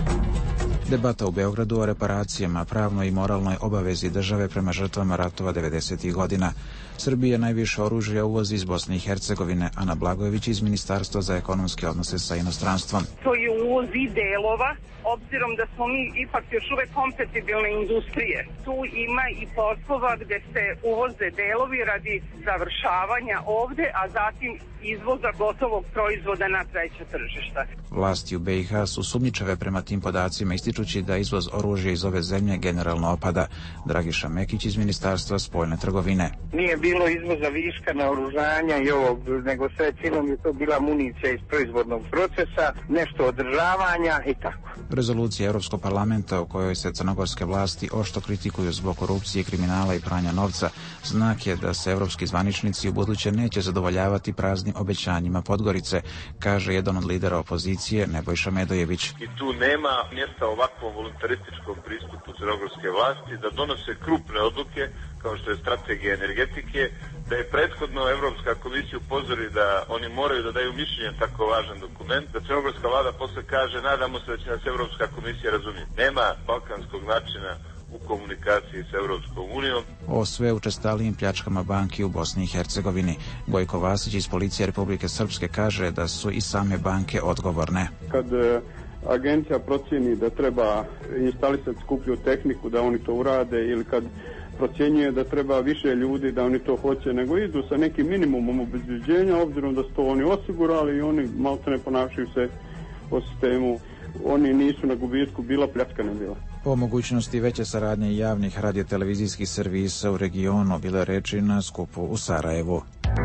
debata u Beogradu o reparacijama, pravnoj i moralnoj obavezi države prema žrtvama ratova devedesetih godina. Srbija najviše oružja uvozi iz Bosne i Hercegovine. Ana Blagojević iz Ministarstva za ekonomske odnose sa inostranstvom. To je uvoz i delova, obzirom da smo mi ipak još uvek kompatibilne industrije. Tu ima i poslova gde se uvoze delovi radi završavanja ovde, a zatim izvoza gotovog proizvoda na treća tržišta. Vlasti u be i ha su sumnjičave prema tim podacima, ističući da izvoz oružja iz ove zemlje generalno opada. Dragiša Mekić iz Ministarstva spoljne trgovine. Nije bilo izvoza viška naoružanja i ovog, nego sve ciljom je to bila municija iz proizvodnog procesa, nešto održavanja i tako. Rezolucija Evropskog parlamenta u kojoj se crnogorske vlasti oštro kritikuju zbog korupcije, kriminala i pranja novca znak je da se evropski zvaničnici u buduće neće zadovoljavati praznim obećanjima Podgorice, kaže jedan od lidera opozicije Nebojša Medojević. I tu nema mjesta ovakvom voluntarističkom pristupu crnogorske vlasti da donose krupne odluke kao što je strategija energetike, da je prethodno Evropska komisija upozori da oni moraju da daju mišljenje tako važan dokument, da crnogorska vlada posle kaže nadamo se da će nas Evropska komisija razumjeti. Nema balkanskog načina u komunikaciji s Evropskom unijom. O sve učestalijim pljačkama banki u Bosni i Hercegovini. Gojko Vasić iz Policije Republike Srpske kaže da su i same banke odgovorne. Kad agencija procjeni da treba instalisati skuplju tehniku da oni to urade ili kad procjenjuje da treba više ljudi da oni to hoće, nego idu sa nekim minimumom obezbeđenja, obzirom da su to oni osigurali i oni maltene ponašaju se po sistemu. Oni nisu na gubitku, bila pljačka ne bila. O mogućnosti veće saradnje javnih radiotelevizijskih servisa u regionu bile reči na skupu u Sarajevu.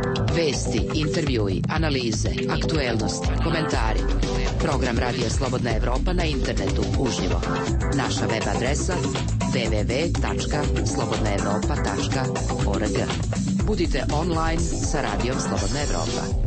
Vesti, intervjui, analize, aktuelnosti, komentari. Program Radija Slobodna Evropa na internetu uživo. Naša web adresa w w w tačka slobodna evropa tačka org. Budite online sa Radijom Slobodna Evropa.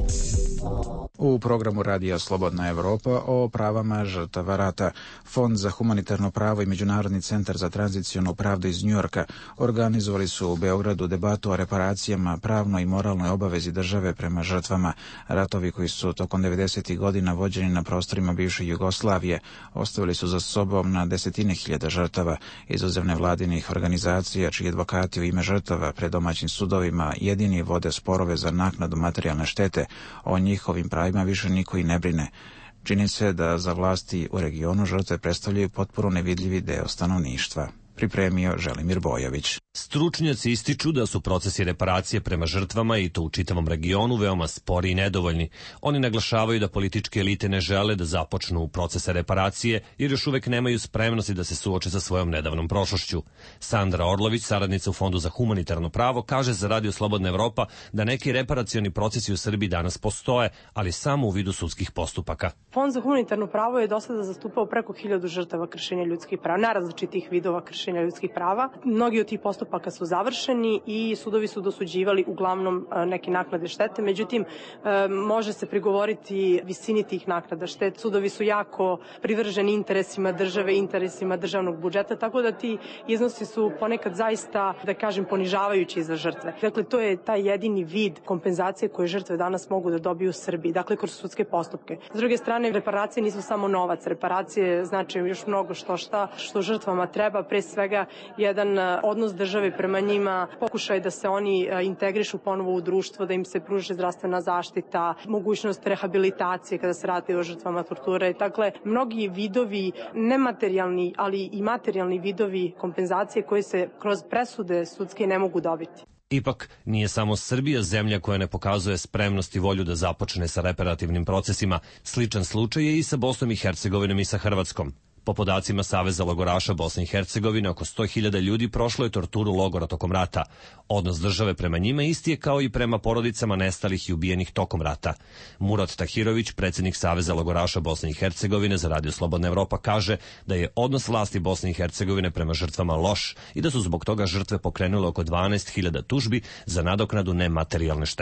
U programu Radija Slobodna Evropa o pravama žrtava rata. Fond za humanitarno pravo i Međunarodni centar za tranzicionu pravdu iz Njujorka organizovali su u Beogradu debatu o reparacijama, pravnoj i moralnoj obavezi države prema žrtvama. Ratovi koji su tokom devedesetih godina vođeni na prostorima bivše Jugoslavije ostavili su za sobom na desetine hiljada žrtava. Izuzev nevladinih organizacija čiji advokati u ime žrtava pred domaćim sudovima jedini vode sporove za naknadu materijalne štete, o njihovim pravima više niko i ne brine. Čini se da za vlasti u regionu žrtve predstavljaju potpuno nevidljivi deo stanovništva. Pripremio Želimir Bojović. Stručnjaci ističu da su procesi reparacije prema žrtvama i to u čitavom regionu veoma spori i nedovoljni. Oni naglašavaju da političke elite ne žele da započnu procese reparacije jer još uvek nemaju spremnosti da se suoče sa svojom nedavnom prošlošću. Sandra Orlović, saradnica u Fondu za humanitarno pravo, kaže za Radio Slobodna Evropa da neki reparacioni procesi u Srbiji danas postoje, ali samo u vidu sudskih postupaka. Fond za humanitarno pravo je do sada zastupao preko hiljadu žrtava kršenja ljudskih prava, najrazličitih vidova kršenja ljudskih prava. Mnogi od tih postupaka su završeni i sudovi su dosuđivali uglavnom neke naknade štete, međutim može se prigovoriti visini tih naknada štete. Sudovi su jako privrženi interesima države, interesima državnog budžeta, tako da ti iznosi su ponekad zaista, da kažem, ponižavajući za žrtve. Dakle, to je taj jedini vid kompenzacije koje žrtve danas mogu da dobiju u Srbiji, dakle kroz sudske postupke. S druge strane, reparacije nisu samo novac, reparacije znači još mnogo što šta što žrtvama treba, pre svega jedan odnos države prema njima, pokušaj da se oni integrišu ponovo u društvo, da im se pruži zdravstvena zaštita, mogućnost rehabilitacije kada se radi o žrtvama torture. Dakle, mnogi vidovi, nematerijalni, ali i materijalni vidovi kompenzacije koje se kroz presude sudske ne mogu dobiti. Ipak, nije samo Srbija zemlja koja ne pokazuje spremnost i volju da započne sa reparativnim procesima. Sličan slučaj je i sa Bosnom i Hercegovinom i sa Hrvatskom. Po podacima Saveza logoraša Bosne i Hercegovine, oko sto hiljada ljudi prošlo je torturu logora tokom rata. Odnos države prema njima isti je kao i prema porodicama nestalih i ubijenih tokom rata. Murat Tahirović, predsjednik Saveza logoraša Bosne i Hercegovine za Radio Slobodna Evropa, kaže da je odnos vlasti Bosne i Hercegovine prema žrtvama loš i da su zbog toga žrtve pokrenule oko dvanaest hiljada tužbi za nadoknadu nematerijalne štete.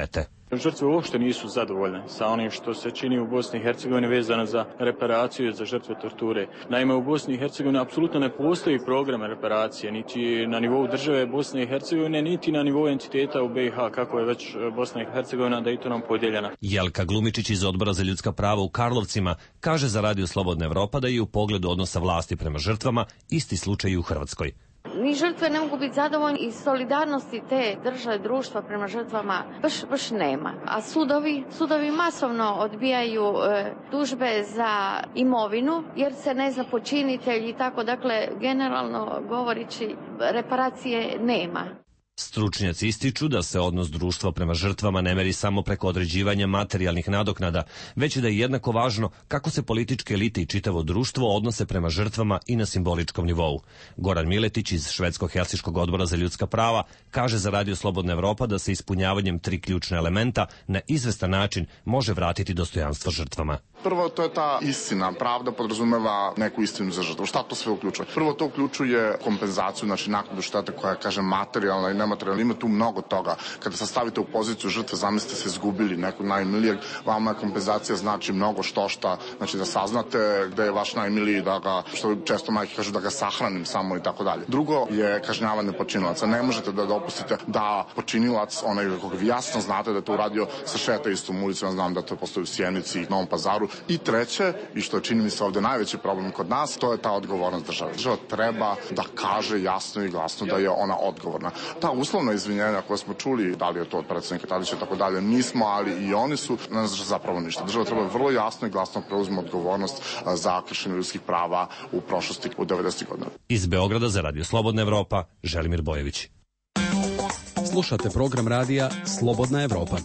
Žrtve uopšte nisu zadovoljne sa onim što se čini u Bosni i Hercegovini vezano za reparaciju za žrtve torture. Naime, u Bosni i Hercegovini apsolutno ne postoji program reparacije, niti na nivou države Bosne i Hercegovine, niti na nivou entiteta u B i H, kako je već Bosna i Hercegovina Daytonom podijeljena. Jelka Glumičić iz Odbora za ljudska prava u Karlovcima kaže za Radio Slobodna Evropa da je u pogledu odnosa vlasti prema žrtvama isti slučaj i u Hrvatskoj. Ni žrtve ne mogu biti zadovoljni i solidarnosti te države, društva prema žrtvama baš, baš nema. A sudovi, sudovi masovno odbijaju e, tužbe za imovinu jer se ne zna počinitelj i tako. Dakle, generalno govoreći, reparacije nema. Stručnjaci ističu da se odnos društva prema žrtvama ne meri samo preko određivanja materijalnih nadoknada, već da je jednako važno kako se političke elite i čitavo društvo odnose prema žrtvama i na simboličkom nivou. Goran Miletić iz Švedsko-Helsinškog odbora za ljudska prava kaže za Radio Slobodna Evropa da se ispunjavanjem tri ključna elementa na izvestan način može vratiti dostojanstvo žrtvama. Prvo, to je ta istina. Pravda podrazumeva neku istinu za žrtvu. Šta to sve uključuje? Prvo, to uključuje kompenzaciju, znači naknadu štete koja je, kaže, materijalna i nematerijalna. Ima tu mnogo toga. Kada se stavite u poziciju žrtve, zamislite se izgubili nekog najmilijeg, vama kompenzacija znači mnogo što šta. Znači da saznate gde je vaš najmiliji, da ga, što često majke kažu, da ga sahranim samo i tako dalje. Drugo je kažnjavanje počinilaca. Ne možete da dopustite da počinilac, onaj kog vi jasno znate da je to uradio, se šeta istom ulicom, znam da to postoji u Sjenici i Novom Pazaru. I treće, i što je čini mi se ovde najveći problem kod nas, to je ta odgovornost države. Država treba da kaže jasno i glasno da je ona odgovorna. Ta uslovna izvinjenja koje smo čuli, da li je to od predsjednika Tadića i tako dalje, nismo, ali i oni su, ne znači zapravo ništa. Država treba vrlo jasno i glasno preuzme odgovornost za kršenje ljudskih prava u prošlosti u devedesetih godina. Iz Beograda za Radio Slobodna Evropa, Želimir Bojević. Slušate program radija Slobodna Evropa.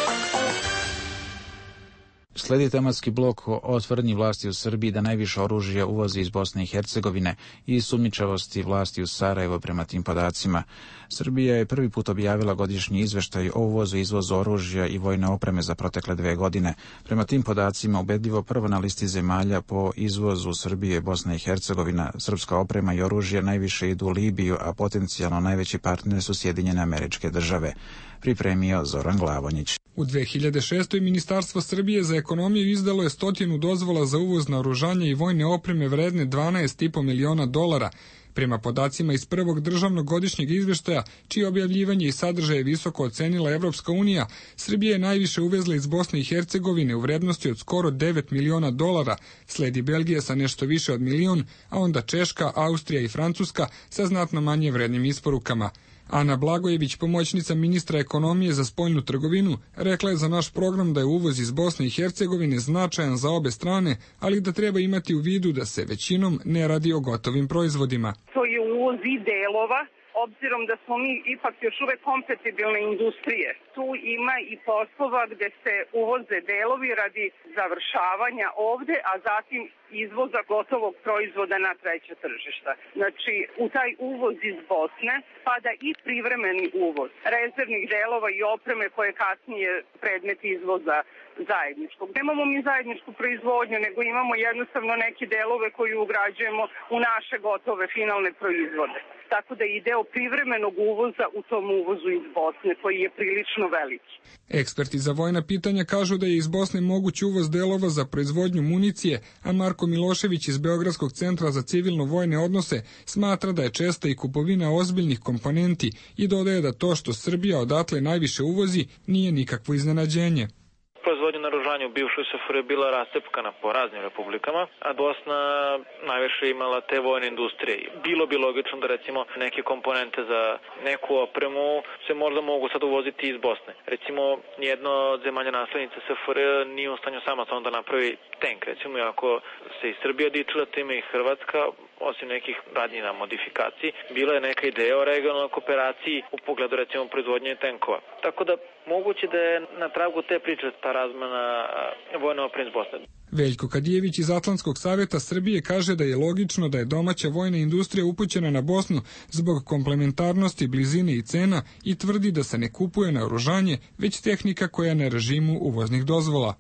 Slijedi tematski blok o tvrdnji vlasti u Srbiji da najviše oružja uvozi iz Bosne i Hercegovine i sumnjičavosti vlasti u Sarajevo prema tim podacima. Srbija je prvi put objavila godišnji izveštaj o uvozu i izvozu oružja i vojne opreme za protekle dve godine. Prema tim podacima ubedljivo prvo na listi zemalja po izvozu Srbije, Bosna i Hercegovina, srpska oprema i oružje najviše idu u Libiju, a potencijalno najveći partner su Sjedinjene Američke Države. Pripremio Zoran Glavonjić. U dve hiljade šestoj. Ministarstvo Srbije za ekonomiju izdalo je stotinu dozvola za uvoz naoružanja i vojne opreme vredne dvanaest i po miliona dolara. Prema podacima iz prvog državnog godišnjeg izveštaja, čije objavljivanje i sadržaje visoko ocenila Evropska unija, Srbija je najviše uvezla iz Bosne i Hercegovine u vrednosti od skoro devet miliona dolara, sledi Belgija sa nešto više od milion, a onda Češka, Austrija i Francuska sa znatno manje vrednim isporukama. Ana Blagojević, pomoćnica ministra ekonomije za spoljnu trgovinu, rekla je za naš program da je uvoz iz Bosne i Hercegovine značajan za obe strane, ali da treba imati u vidu da se većinom ne radi o gotovim proizvodima. To je uvoz i delova, obzirom da smo mi ipak još uvek kompatibilne industrije. Tu ima i poslova gde se uvoze delovi radi završavanja ovde, a zatim izvoza gotovog proizvoda na treća tržišta. Znači, u taj uvoz iz Bosne pada i privremeni uvoz rezervnih delova i opreme koje kasnije predmet izvoza zajedničkog. Nemamo mi zajedničku proizvodnju, nego imamo jednostavno neke delove koje ugrađujemo u naše gotove finalne proizvode. Tako da je deo privremenog uvoza u tom uvozu iz Bosne, koji je prilično veliki. Eksperti za vojna pitanja kažu da je iz Bosne moguć uvoz delova za proizvodnju municije, a Marko Milošević iz Beogradskog centra za civilno-vojne odnose smatra da je česta i kupovina ozbiljnih komponenti i dodaje da to što Srbija odatle najviše uvozi nije nikakvo iznenađenje. Proizvodnja naoružanja u bivšoj S F R J bila rastepkana po raznim republikama, a Bosna najviše imala te vojne industrije. Bilo bi logično da recimo neke komponente za neku opremu se možda mogu sad uvoziti iz Bosne. Recimo, jedna od zemalja naslednica S F R J nije u stanju samostalno da napravi tank. Recimo, ako se i Srbija dičila, time i Hrvatska, osim nekih radnji na modifikaciji, bila je neka ideja o regionalnoj kooperaciji u pogledu recimo proizvodnje tenkova. Tako da moguće da je na tragu te priče ta razmena vojne opreme iz Bosne. Veljko Kadijević iz Atlantskog savjeta Srbije kaže da je logično da je domaća vojna industrija upućena na Bosnu zbog komplementarnosti, blizine i cena i tvrdi da se ne kupuje naoružanje, već tehnika koja je na režimu uvoznih dozvola. Po mojim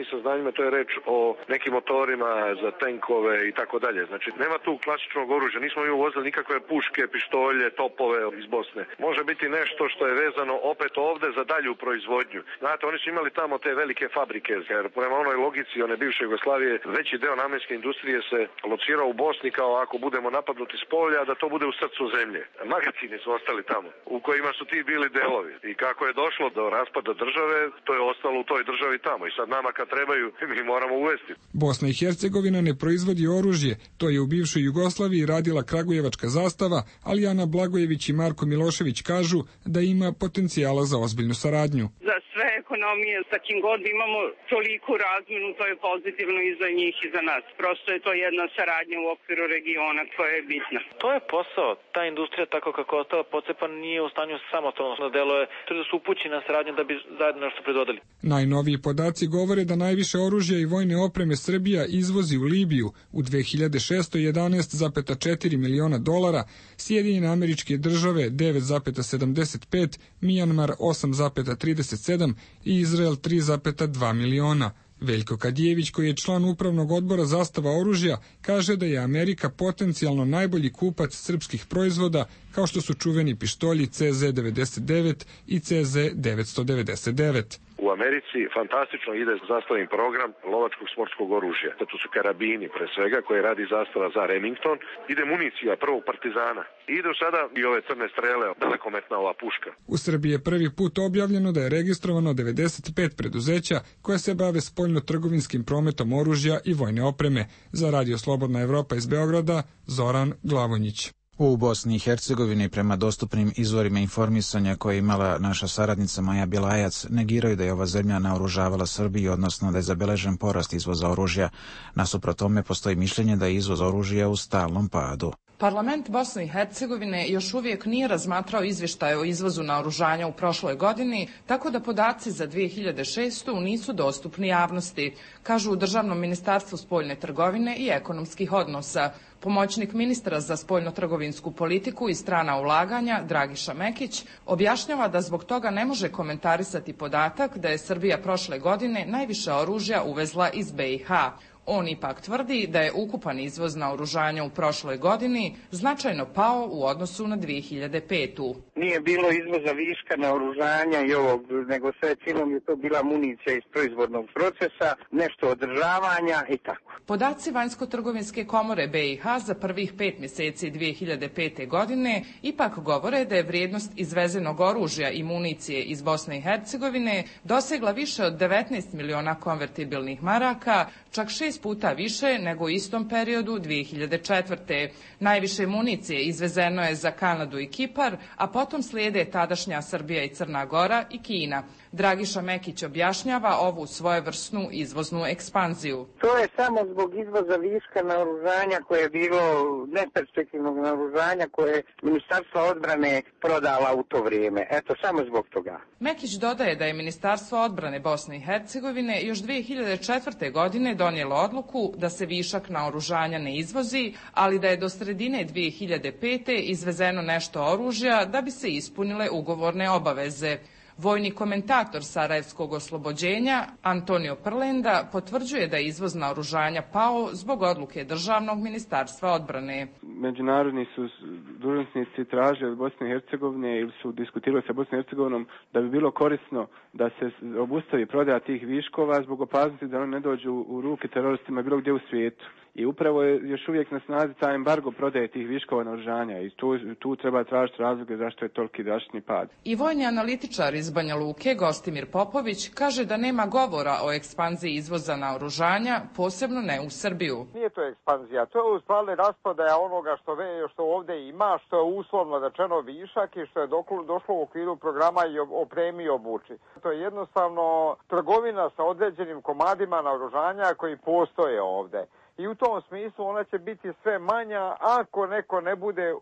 saznanjima to je reč o nekim motorima za tenkove i tako dalje. Znači nema tu klasičnog oružja, nismo mi uvozili nikakve puške, pištolje, topove iz Bosne. Može biti nešto što je vezano opet ovde za dalju proizvodnju. Znate, oni su imali tamo te velike fabrike, jer prema onoj logici one bivše Jugoslavije veći deo namenske industrije se locirao u Bosni kao ako budemo napadnuti s polja, da to bude u srcu zemlje. Magacini su ostali tamo, u kojima su ti bili delovi. I kako je došlo do raspada države, to je ostalo u toj državi tamo. I sad nama kad trebaju, mi moramo uvesti. Bosna i Hercegovina ne proizvodi oružje, to je u bivšoj Jugoslaviji radila kragujevačka zastava, ali Ana Blagojević i Marko Milošević kažu da ima potencijala za ozbiljnu saradnju. Za sve ekonomije, sa kim god imamo toliku razmenu, to je pozitivno i za njih i za nas. Prosto je to jedna saradnja u okviru regiona koja je bitna. To je posao. Ta industrija, tako kako je ostala pocepan, nije u stanju samostalno da deluje. To je da su upućeni na saradnju da bi zajedno nešto predvodili. Najnoviji podaci govore da najviše oružja i vojne opreme Srbija izvozi u Libiju u dve hiljade šesto jedanaest zarez četiri miliona dolara, Sjedinjene Američke Države devet zarez sedamdeset pet, Mijanmar osam zarez trideset sedam i Izrael tri zarez dva miliona. Veljko Kadijević, koji je član upravnog odbora Zastava oružja, kaže da je Amerika potencijalno najbolji kupac srpskih proizvoda, kao što su čuveni pištolji C Z devedeset devet i C Z devetsto devedeset devet. U Americi fantastično ide zastavni program lovačkog sportskog oružja. To su karabini pre svega koje radi zastava za Remington. Ide municija prvog partizana. Idu sada i ove crne strele, dalekometna ova puška. U Srbiji je prvi put objavljeno da je registrovano devedeset pet preduzeća koja se bave spoljno-trgovinskim prometom oružja i vojne opreme. Za Radio Slobodna Evropa iz Beograda, Zoran Glavonjić. U Bosni i Hercegovini prema dostupnim izvorima informisanja koje je imala naša saradnica Maja Bilajac negiraju da je ova zemlja naoružavala Srbiju, odnosno da je zabeležen porast izvoza oružja. Nasuprot tome postoji mišljenje da je izvoz oružja u stalnom padu. Parlament Bosne i Hercegovine još uvijek nije razmatrao izvještaje o izvozu naoružanja u prošloj godini, tako da podaci za dve hiljade šestu nisu dostupni javnosti, kažu u Državnom ministarstvu spoljne trgovine i ekonomskih odnosa. Pomoćnik ministra za spoljno-trgovinsku politiku i strana ulaganja, Dragiša Mekić, objašnjava da zbog toga ne može komentarisati podatak da je Srbija prošle godine najviše oružja uvezla iz B i H. On ipak tvrdi da je ukupan izvoz naoružanja u prošloj godini značajno pao u odnosu na dve hiljade petu. Nije bilo izvoza viška naoružanja i ovog, nego sve cilom je to bila municija iz proizvodnog procesa, nešto održavanja i tako. Podaci Vanjsko-trgovinske komore B i H za prvih pet mjeseci dve hiljade pete. godine ipak govore da je vrijednost izvezenog oružja i municije iz Bosne i Hercegovine dosegla više od devetnaest miliona konvertibilnih maraka, čak šest puta više nego u istom periodu dve hiljade četvrte. Najviše municije izvezeno je za Kanadu i Kipar, a potom slijede tadašnja Srbija i Crna Gora i Kina. Dragiša Mekić objašnjava ovu svojevrsnu izvoznu ekspanziju. To je samo zbog izvoza viška naoružanja koje je bilo neperspektivnog naoružanja koje je Ministarstvo odbrane prodala u to vrijeme. Eto, samo zbog toga. Mekić dodaje da je Ministarstvo odbrane Bosne i Hercegovine još dve hiljade četvrte. godine donijelo odluku da se višak naoružanja ne izvozi, ali da je do sredine dve hiljade pete. izvezeno nešto oružja da bi se ispunile ugovorne obaveze. Vojni komentator Sarajevskog oslobođenja Antonio Prlenda potvrđuje da je izvoz naoružanja pao zbog odluke Državnog ministarstva odbrane. Međunarodni su dužnosnici tražili od Bosne i Hercegovine ili su diskutirali sa Bosnom i Hercegovinom da bi bilo korisno da se obustavi prodaja tih viškova zbog opasnosti da oni ne dođu u ruke teroristima bilo gdje u svijetu. I upravo je još uvijek na snazi taj embargo prodaje tih viškova naoružanja i tu, tu treba tražiti razloge zašto je toliki drastični pad. I vojni analitičar iz Banja Luke, Gostimir Popović, kaže da nema govora o ekspanziji izvoza naoružanja, posebno ne u Srbiju. Nije to ekspanzija, to je u stvari rasprodaja onoga što, ve, što ovdje ima, što je uslovno rečeno višak i što je došlo u okviru programa i opremi i obuči. To je jednostavno trgovina sa određenim komadima naoružanja koji postoje ovdje. I u tom smislu ona će biti sve manja ako neko ne bude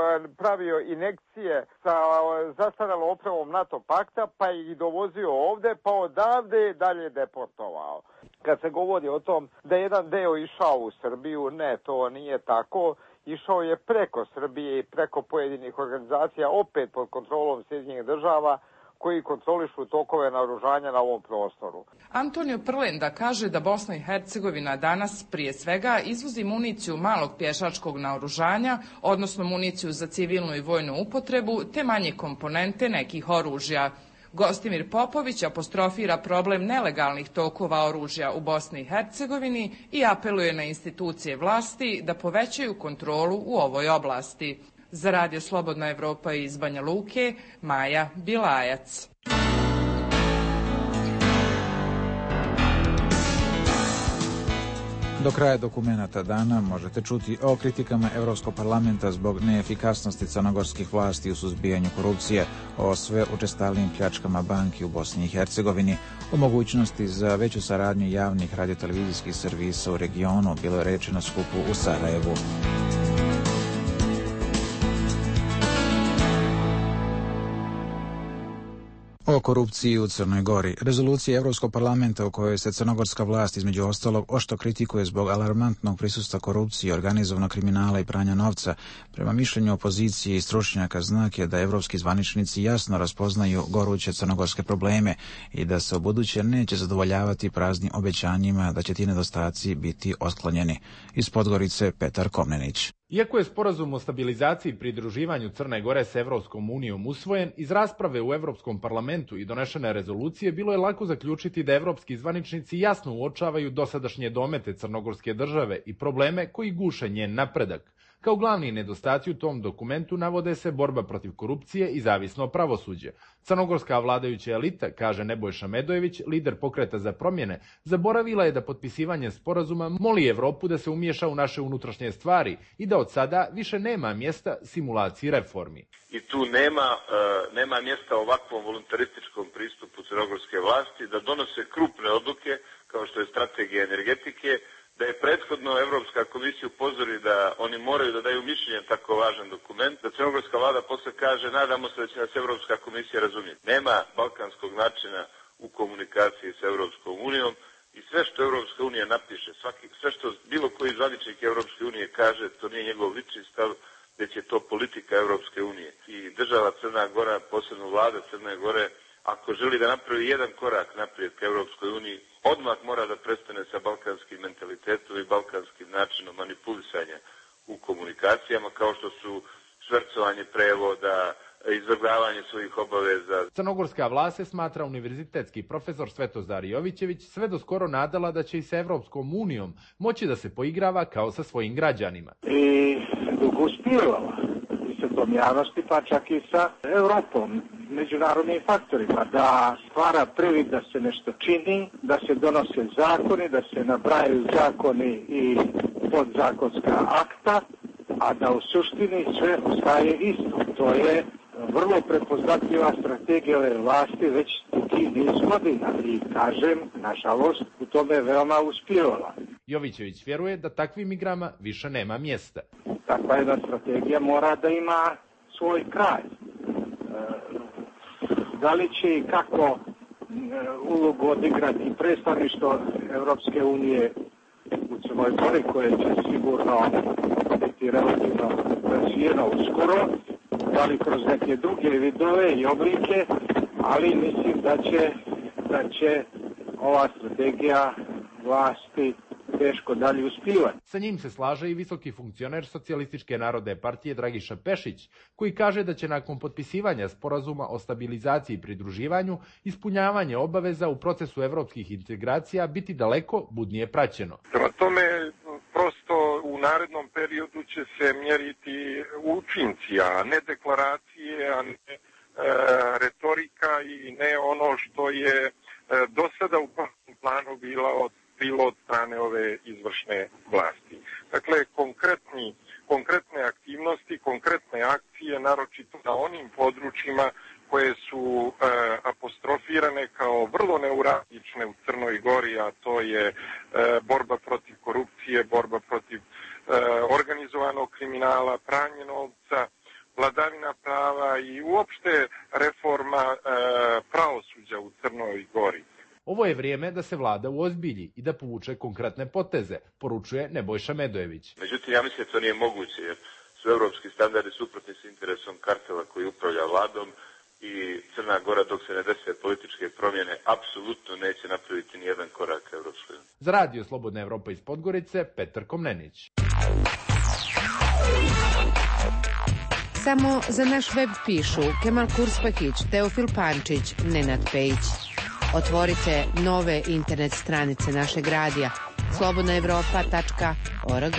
pravio injekcije sa zastarelom opremom NATO pakta pa ih dovozio ovdje pa odavde dalje deportovao. Kad se govori o tom da je jedan deo išao u Srbiju, ne, to nije tako. Išao je preko Srbije i preko pojedinih organizacija, opet pod kontrolom Sjedinjenih država, koji kontrolišu tokove naoružanja na ovom prostoru. Antonio Prlenda kaže da Bosna i Hercegovina danas prije svega izvozi municiju malog pješačkog naoružanja, odnosno municiju za civilnu i vojnu upotrebu, te manje komponente nekih oružja. Gostimir Popović apostrofira problem nelegalnih tokova oružja u Bosni i Hercegovini i apeluje na institucije vlasti da povećaju kontrolu u ovoj oblasti. Za Radio Slobodna Evropa iz Banja Luke, Maja Bilajac. Do kraja dokumenata dana možete čuti o kritikama Evropskog parlamenta zbog neefikasnosti crnogorskih vlasti u suzbijanju korupcije, o sve učestalijim pljačkama banki u Bosni i Hercegovini, o mogućnosti za veću saradnju javnih radiotelevizijskih servisa u regionu, bilo je reči na skupu u Sarajevu. O korupciji u Crnoj Gori. Rezolucija Evropskog parlamenta u kojoj se crnogorska vlast između ostalog oštro kritikuje zbog alarmantnog prisustva korupcije, organizovanog kriminala i pranja novca. Prema mišljenju opozicije i stručnjaka znak je da evropski zvaničnici jasno raspoznaju goruće crnogorske probleme i da se ubuduće neće zadovoljavati praznim obećanjima da će ti nedostaci biti otklonjeni. Iz Podgorice Petar Komnenić. Iako je sporazum o stabilizaciji i pridruživanju Crne Gore s Evropskom unijom usvojen, iz rasprave u Evropskom parlamentu i donešene rezolucije bilo je lako zaključiti da evropski zvaničnici jasno uočavaju dosadašnje domete crnogorske države i probleme koji guše njen napredak. Kao glavni nedostaci u tom dokumentu navode se borba protiv korupcije i zavisno pravosuđe. Crnogorska vladajuća elita, kaže Nebojša Medojević, lider Pokreta za promjene, zaboravila je da potpisivanje sporazuma moli Evropu da se umiješa u naše unutrašnje stvari i da od sada više nema mjesta simulaciji reformi. I tu nema, uh, nema mjesta ovakvom voluntarističkom pristupu crnogorske vlasti da donose krupne odluke kao što je strategija energetike, da je prethodno Evropska komisija upozori da oni moraju da daju mišljenje tako važan dokument, da crnogorska vlada posle kaže nadamo se da će nas Evropska komisija razumjeti. Nema balkanskog načina u komunikaciji sa Evropskom unijom i sve što Evropska unija napiše, svaki, sve što bilo koji zvaničnik Evropske unije kaže, to nije njegov lični stav, već je to politika Evropske unije. I država Crna Gora, posebno vlada Crne Gore, ako želi da napravi jedan korak naprijed ka Evropskoj uniji, odmah mora da prestane sa balkanskim mentalitetom i balkanskim načinom manipulisanja u komunikacijama, kao što su švercovanje prevoda, izvrgavanje svojih obaveza. Crnogorska vlast se smatra univerzitetski profesor Svetozar Jovićević sve do skoro nadala da će i sa Evropskom unijom moći da se poigrava kao sa svojim građanima. I dugo uspijevala i sa tom javnosti, pa čak i sa Evropom, međunarodnim faktorima, da stvara privid da se nešto čini, da se donose zakoni, da se nabrajaju zakoni i podzakonska akta, a da u suštini sve ostaje isto. To je vrlo prepoznatljiva strategija ove vlasti već dugi niz godina i, kažem, nažalost, u tome je veoma uspjevala. Jovićević vjeruje da takvim igrama više nema mjesta. Takva jedna strategija mora da ima svoj kraj. Da li će i kako ulogu odigrati predstavništvo Evropske unije u Crnoj Gori, koje će sigurno biti relativno razvijeno uskoro, da li kroz neke druge vidove i oblike, ali mislim da će, da će ova strategija vlasti teško dalje uspivati. Sa njim se slaže i visoki funkcioner Socijalističke narodne partije Dragiša Pešić, koji kaže da će nakon potpisivanja sporazuma o stabilizaciji i pridruživanju ispunjavanje obaveza u procesu evropskih integracija biti daleko budnije praćeno. Prema tome, prosto u narednom periodu će se mjeriti učinci, a ne deklaracije, a ne e, retorika i ne ono što je e, do sada u planu bila od bilo od strane ove izvršne vlasti. Dakle, konkretni, konkretne aktivnosti, konkretne akcije, naročito na onim područjima koje su e, apostrofirane kao vrlo neuralgične u Crnoj Gori, a to je e, borba protiv korupcije, borba protiv e, organizovanog kriminala, pranje novca, vladavina prava i uopšte reforma e, pravosuđa u Crnoj Gori. Ovo je vrijeme da se vlada uozbilji i da povuče konkretne poteze, poručuje Nebojša Medojević. Međutim, ja mislim da to nije moguće, jer su evropski standardi suprotni s interesom kartela koji upravlja vladom i Crna Gora, dok se ne dese političke promjene, apsolutno neće napraviti ni jedan korak ka Evropskoj uniji. Za Radio Slobodna Evropa iz Podgorice, Petar Komnenić. Samo za naš web pišu Kemal Kurspahić, Teofil Pančić, Nenad Pejić. Otvorite nove internet stranice našeg radija slobodna evropa tačka org.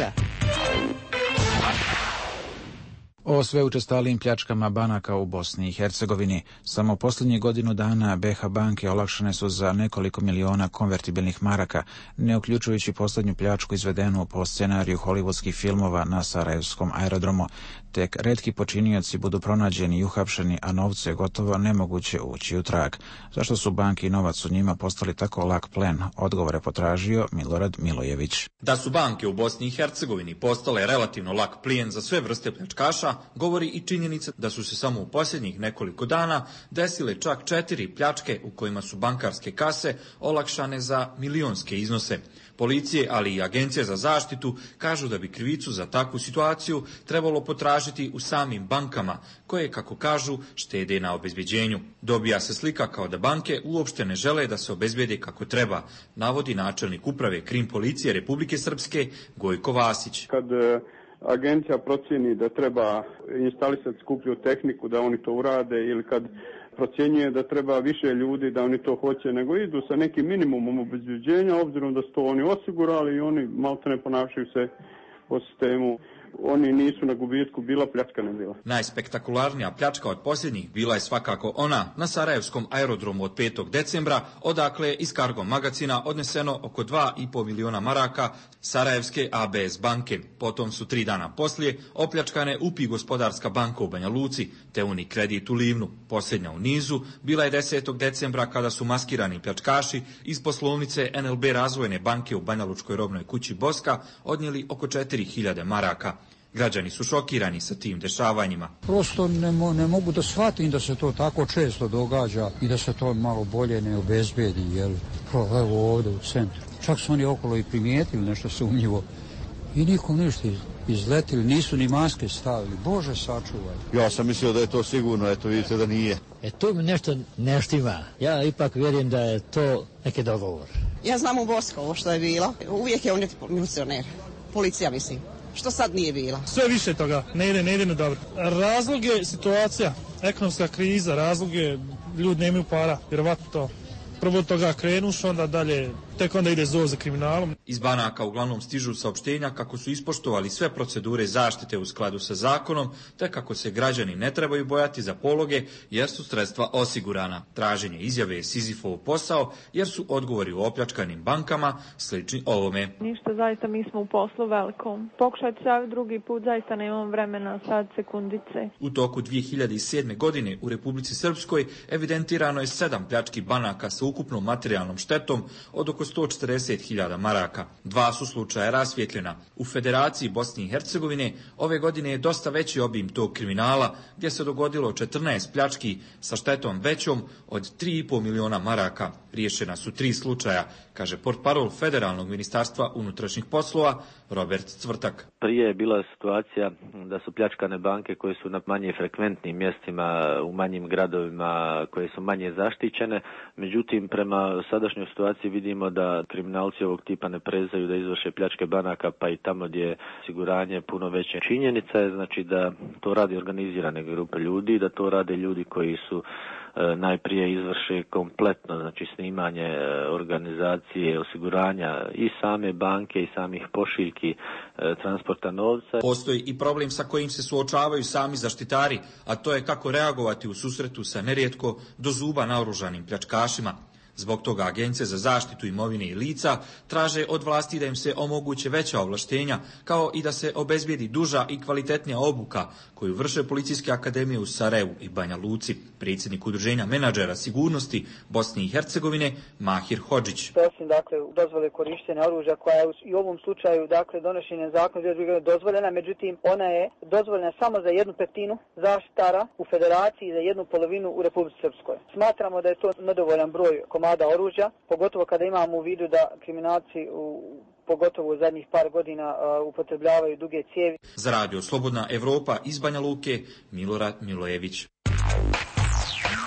O sve učestalijim pljačkama banaka u Bosni i Hercegovini. Samo posljednjih godinu dana B H banke olakšane su za nekoliko miliona konvertibilnih maraka, ne uključujući posljednju pljačku izvedenu po scenariju hollywoodskih filmova na Sarajevskom aerodromu. Tek retki počinioci budu pronađeni i uhapšeni, a novcu je gotovo nemoguće ući u trag. Zašto su banke i novac u njima postali tako lak plen? Odgovore potražio Milorad Milojević. Da su banke u Bosni i Hercegovini postale relativno lak plijen za sve vrste pljačkaša, govori i činjenica da su se samo u posljednjih nekoliko dana desile čak četiri pljačke u kojima su bankarske kase olakšane za milionske iznose. Policije, ali i Agencija za zaštitu kažu da bi krivicu za takvu situaciju trebalo potražiti u samim bankama, koje, kako kažu, štede na obezbeđenju. Dobija se slika kao da banke uopšte ne žele da se obezbede kako treba, navodi načelnik uprave Krim policije Republike Srpske Gojko Vasić. Kad agencija procjeni da treba instalisati skuplju tehniku da oni to urade ili kad procjenjuje da treba više ljudi da oni to hoće, nego idu sa nekim minimumom obezbeđenja, obzirom da su to oni osigurali i oni maltene ponašaju se po sistemu. Oni nisu na gubitku, bila pljačka ne bila. Najspektakularnija pljačka od posljednjih bila je svakako ona na Sarajevskom aerodromu od petog decembra, odakle je iz Cargo magazina odneseno oko dva i pol miliona maraka Sarajevske A B S banke. Potom su tri dana poslije opljačkane U P I Gospodarska banka u Banja Luci te Unikredit u Livnu. Posljednja u nizu bila je desetog decembra kada su maskirani pljačkaši iz poslovnice N L B Razvojne banke u Banja Lučkoj robnoj kući Boska odnijeli oko četiri hiljade maraka. Građani su šokirani sa tim dešavanjima. Prosto ne, mo, ne mogu da shvatim da se to tako često događa i da se to malo bolje ne obezbedi, jel? Evo ovdje u centru. Čak su oni okolo i primijetili nešto sumnjivo i nikom ništa izletili, nisu ni maske stavili. Bože sačuvaj. Ja sam mislio da je to sigurno, eto vidite da nije. E tu mi nešto ne štima. Ja ipak vjerujem da je to neki dogovor. Ja znam u Boskovu što je bilo. Uvijek je on milicioner. Policija mislim. Što sad nije bila? Sve više toga, ne ide, ne ide na dobro. Razlog je situacija, ekonomska kriza, razlog je ljudi nemaju para, vjerovatno to. Prvo od toga krenuš, onda dalje, tek onda ide zov za kriminalom. Iz banaka uglavnom stižu saopštenja kako su ispoštovali sve procedure zaštite u skladu sa zakonom, te kako se građani ne trebaju bojati za pologe jer su sredstva osigurana. Traženje izjave je Sizifov posao jer su odgovori u opljačkanim bankama slični ovome. Ništa, zaista mi smo u poslu velikom. Pokušajte se drugi put, zaista nemam vremena sad sekundice. U toku dvije hiljade sedme. godine u Republici Srpskoj evidentirano je sedam pljački banaka sa ukupnom materijalnom štetom od oko sto četrdeset hiljada maraka. Dva su slučaja rasvjetljena. U Federaciji Bosne i Hercegovine ove godine je dosta veći obim tog kriminala, gdje se dogodilo četrnaest pljački sa štetom većom od tri i pol miliona maraka. Riješena su tri slučaja, kaže portparol Federalnog ministarstva unutrašnjih poslova Robert Cvrtak. Prije je bila situacija da su pljačkane banke koje su na manje frekventnim mjestima, u manjim gradovima koje su manje zaštićene. Međutim, prema sadašnjoj situaciji vidimo da kriminalci ovog tipa ne prezaju da izvrše pljačke banaka, pa i tamo gdje je osiguranje puno veće. Činjenica je znači da to radi organizirane grupe ljudi, da to rade ljudi koji su najprije izvrše kompletno, znači snimanje organizacije osiguranja i same banke i samih pošiljki transporta novca. Postoji i problem sa kojim se suočavaju sami zaštitari, a to je kako reagovati u susretu sa nerijetko do zuba naoružanim pljačkašima. Zbog toga Agencija za zaštitu imovine i lica traže od vlasti da im se omoguće veća ovlaštenja, kao i da se obezbijedi duža i kvalitetnija obuka koju vrše policijske akademije u Sarajevu i Banja Luci. Predsjednik Udruženja menadžera sigurnosti Bosne i Hercegovine Mahir Hodžić. Osim dakle dozvole korištenja oružja koja je i u ovom slučaju dakle donošenjem zakona je dozvoljena, međutim ona je dozvoljena samo za jednu petinu zaštitara u Federaciji i za jednu polovinu u Republici Srpskoj. Smatramo da je to nedovoljan broj komada oružja, pogotovo kada imamo u vidu da kriminalci u pogotovo u zadnjih par godina uh, upotrebljavaju duge cijevi. Za Radio Slobodna Evropa iz Banja Luke, Milorad Milojević.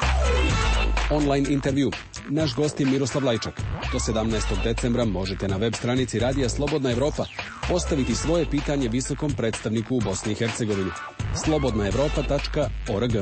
Online intervju. Naš gost je Miroslav Lajčak. Do sedamnaestog decembra možete na web stranici Radija Slobodna Evropa postaviti svoje pitanje visokom predstavniku u Bosni i Hercegovini. slobodna evropa tačka org.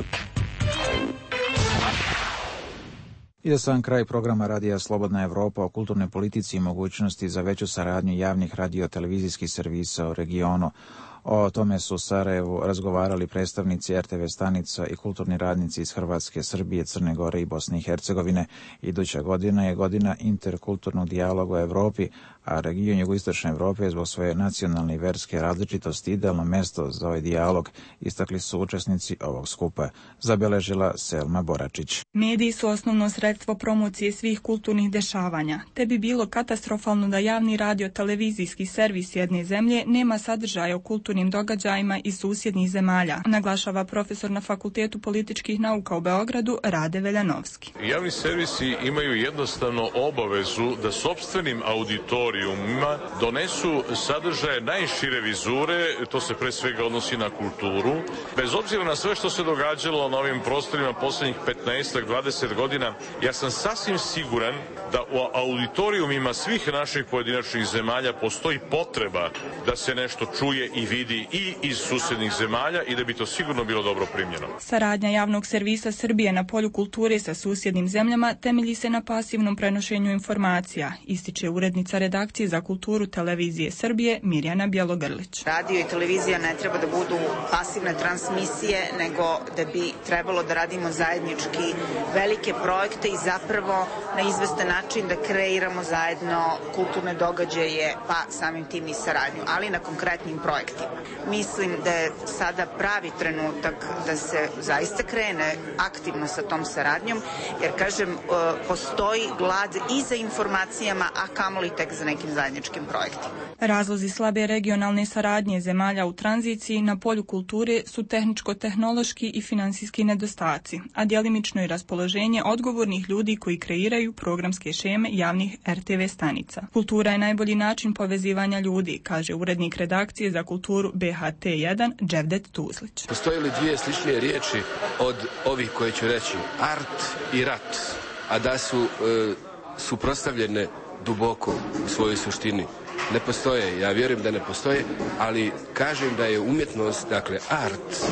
I za sam kraj programa Radija Slobodna Evropa o kulturnoj politici i mogućnosti za veću saradnju javnih radio-televizijskih servisa u regionu. O tome su u Sarajevu razgovarali predstavnici er te ve stanica i kulturni radnici iz Hrvatske, Srbije, Crne Gore i Bosne i Hercegovine. Iduća godina je godina interkulturnog dijaloga u Evropi, a region jugoistočne Evrope je zbog svoje nacionalne i verske različitosti idealno mesto za ovaj dijalog, istakli su učesnici ovog skupa. Zabeležila Selma Boračić. Mediji su osnovno sredstvo promocije svih kulturnih dešavanja, te bi bilo katastrofalno da javni radio-televizijski servis jedne zemlje nema sadržaja o kulturnim događajima iz susjednih zemalja, naglašava profesor na Fakultetu političkih nauka u Beogradu Rade Veljanovski. Javni servisi imaju jednostavno obavezu da sopstvenim auditorijumima donesu sadržaje najšire vizure, to se pre svega odnosi na kulturu. Bez obzira na sve što se događalo na ovim prostorima poslednjih petnaest do dvadeset godina, ja sam sasvim siguran da u auditorijumima svih naših pojedinačnih zemalja postoji potreba da se nešto čuje i vidi i iz susjednih zemalja i da bi to sigurno bilo dobro primljeno. Saradnja javnog servisa Srbije na polju kulture sa susjednim zemljama temelji se na pasivnom prenošenju informacija, ističe urednica redakcije za kulturu televizije Srbije Mirjana Bjelogrlić. Radio i televizija ne treba da budu pasivne transmisije, nego da bi trebalo da radimo zajednički velike projekte i zapravo na izvestan način da kreiramo zajedno kulturne događaje, pa samim tim i saradnju, ali na konkretnim projektima. Mislim da je sada pravi trenutak da se zaista krene aktivno sa tom saradnjom, jer, kažem, postoji glad i za informacijama, a kamoli tek za nekim zajedničkim projektima. Razlozi slabe regionalne saradnje zemalja u tranziciji na polju kulture su tehničko-tehnološki i finansijski nedostaci, a djelimično i raspoloženje odgovornih ljudi koji kreiraju programske šeme javnih er te ve stanica. Kultura je najbolji način povezivanja ljudi, kaže urednik redakcije za kulturu be ha te jedan Dževdet Tuzlić. Postoje li dvije slične riječi od ovih koje ću reći, art i rat, a da su e, suprotstavljene duboko u svojoj suštini? Ne postoje, ja vjerujem da ne postoje, ali kažem da je umjetnost, dakle art,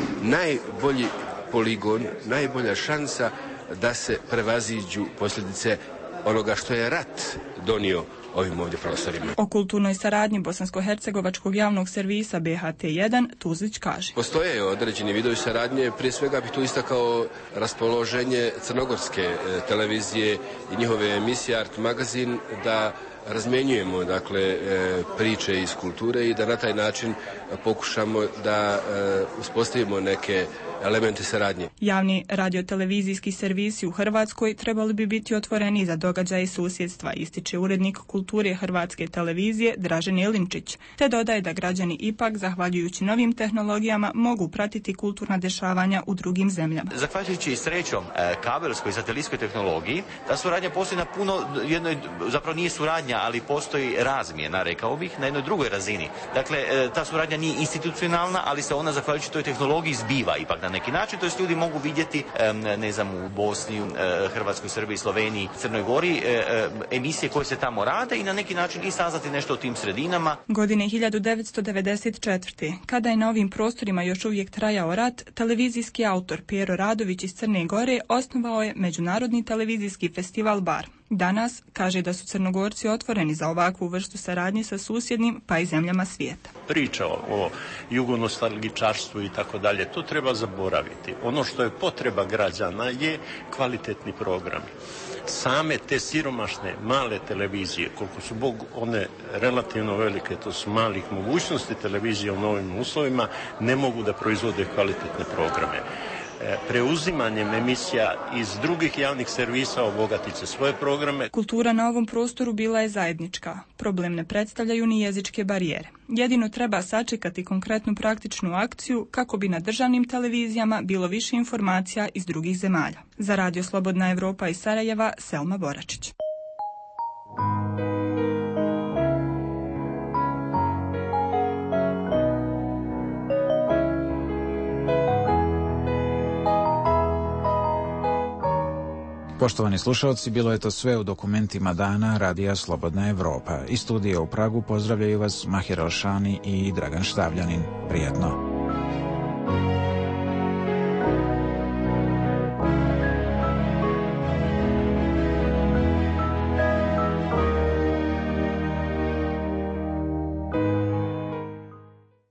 najbolji poligon, najbolja šansa da se prevaziđu posljedice onoga što je rat donio ovim ovdje prostorima. O kulturnoj saradnji bosansko-hercegovačkog javnog servisa be ha te jedan Tuzlić kaže. Postoje određeni vidovi saradnje, prije svega bih tu istakao raspoloženje crnogorske televizije i njihove emisije Art magazin da razmenjujemo dakle priče iz kulture i da na taj način pokušamo da uspostavimo neke elemente saradnje. Javni radiotelevizijski servisi u Hrvatskoj trebali bi biti otvoreni za događaje susjedstva, ističe urednik kulture Hrvatske televizije Dražen Jelinčić, te dodaje da građani ipak, zahvaljujući novim tehnologijama, mogu pratiti kulturna dešavanja u drugim zemljama. Zahvaljujući srećom kabelskoj i satelitskoj tehnologiji, ta suradnja postoji na puno, jednoj, zapravo nije suradnja, ali postoji razmjena, rekao bih, na jednoj drugoj razini. Dakle, ta suradnja nije institucionalna, ali se ona, zahvaljujući toj tehnologiji, zbiva ipak na neki način, to jest ljudi mogu vidjeti, ne znam, u Bosni, Hrvatskoj, Srbiji, Sloveniji, Crnoj Gori, emisije koje se tamo rade i na neki način i saznati nešto o tim sredinama. Godine hiljadu devetsto devedeset četvrte. kada je na ovim prostorima još uvijek trajao rat, televizijski autor Pero Radović iz Crne Gore osnovao je Međunarodni televizijski festival Bar. Danas kaže da su Crnogorci otvoreni za ovakvu vrstu saradnje sa susjednim pa i zemljama svijeta. Priča o jugonostalgičarstvu i tako dalje, to treba zaboraviti. Ono što je potreba građana je kvalitetni program. Same te siromašne male televizije, koliko su Bog one relativno velike, to su malih mogućnosti televizije u novim uslovima, ne mogu da proizvode kvalitetne programe. Preuzimanjem emisija iz drugih javnih servisa obogatit će svoje programe. Kultura na ovom prostoru bila je zajednička. Problem ne predstavljaju ni jezičke barijere. Jedino treba sačekati konkretnu praktičnu akciju kako bi na državnim televizijama bilo više informacija iz drugih zemalja. Za Radio Slobodna Evropa iz Sarajeva, Selma Boračić. Poštovani slušalci, bilo je to sve u dokumentima dana Radija Slobodna Evropa. Iz studija u Pragu pozdravljaju vas Mahir Alšani i Dragan Štavljanin. Prijetno.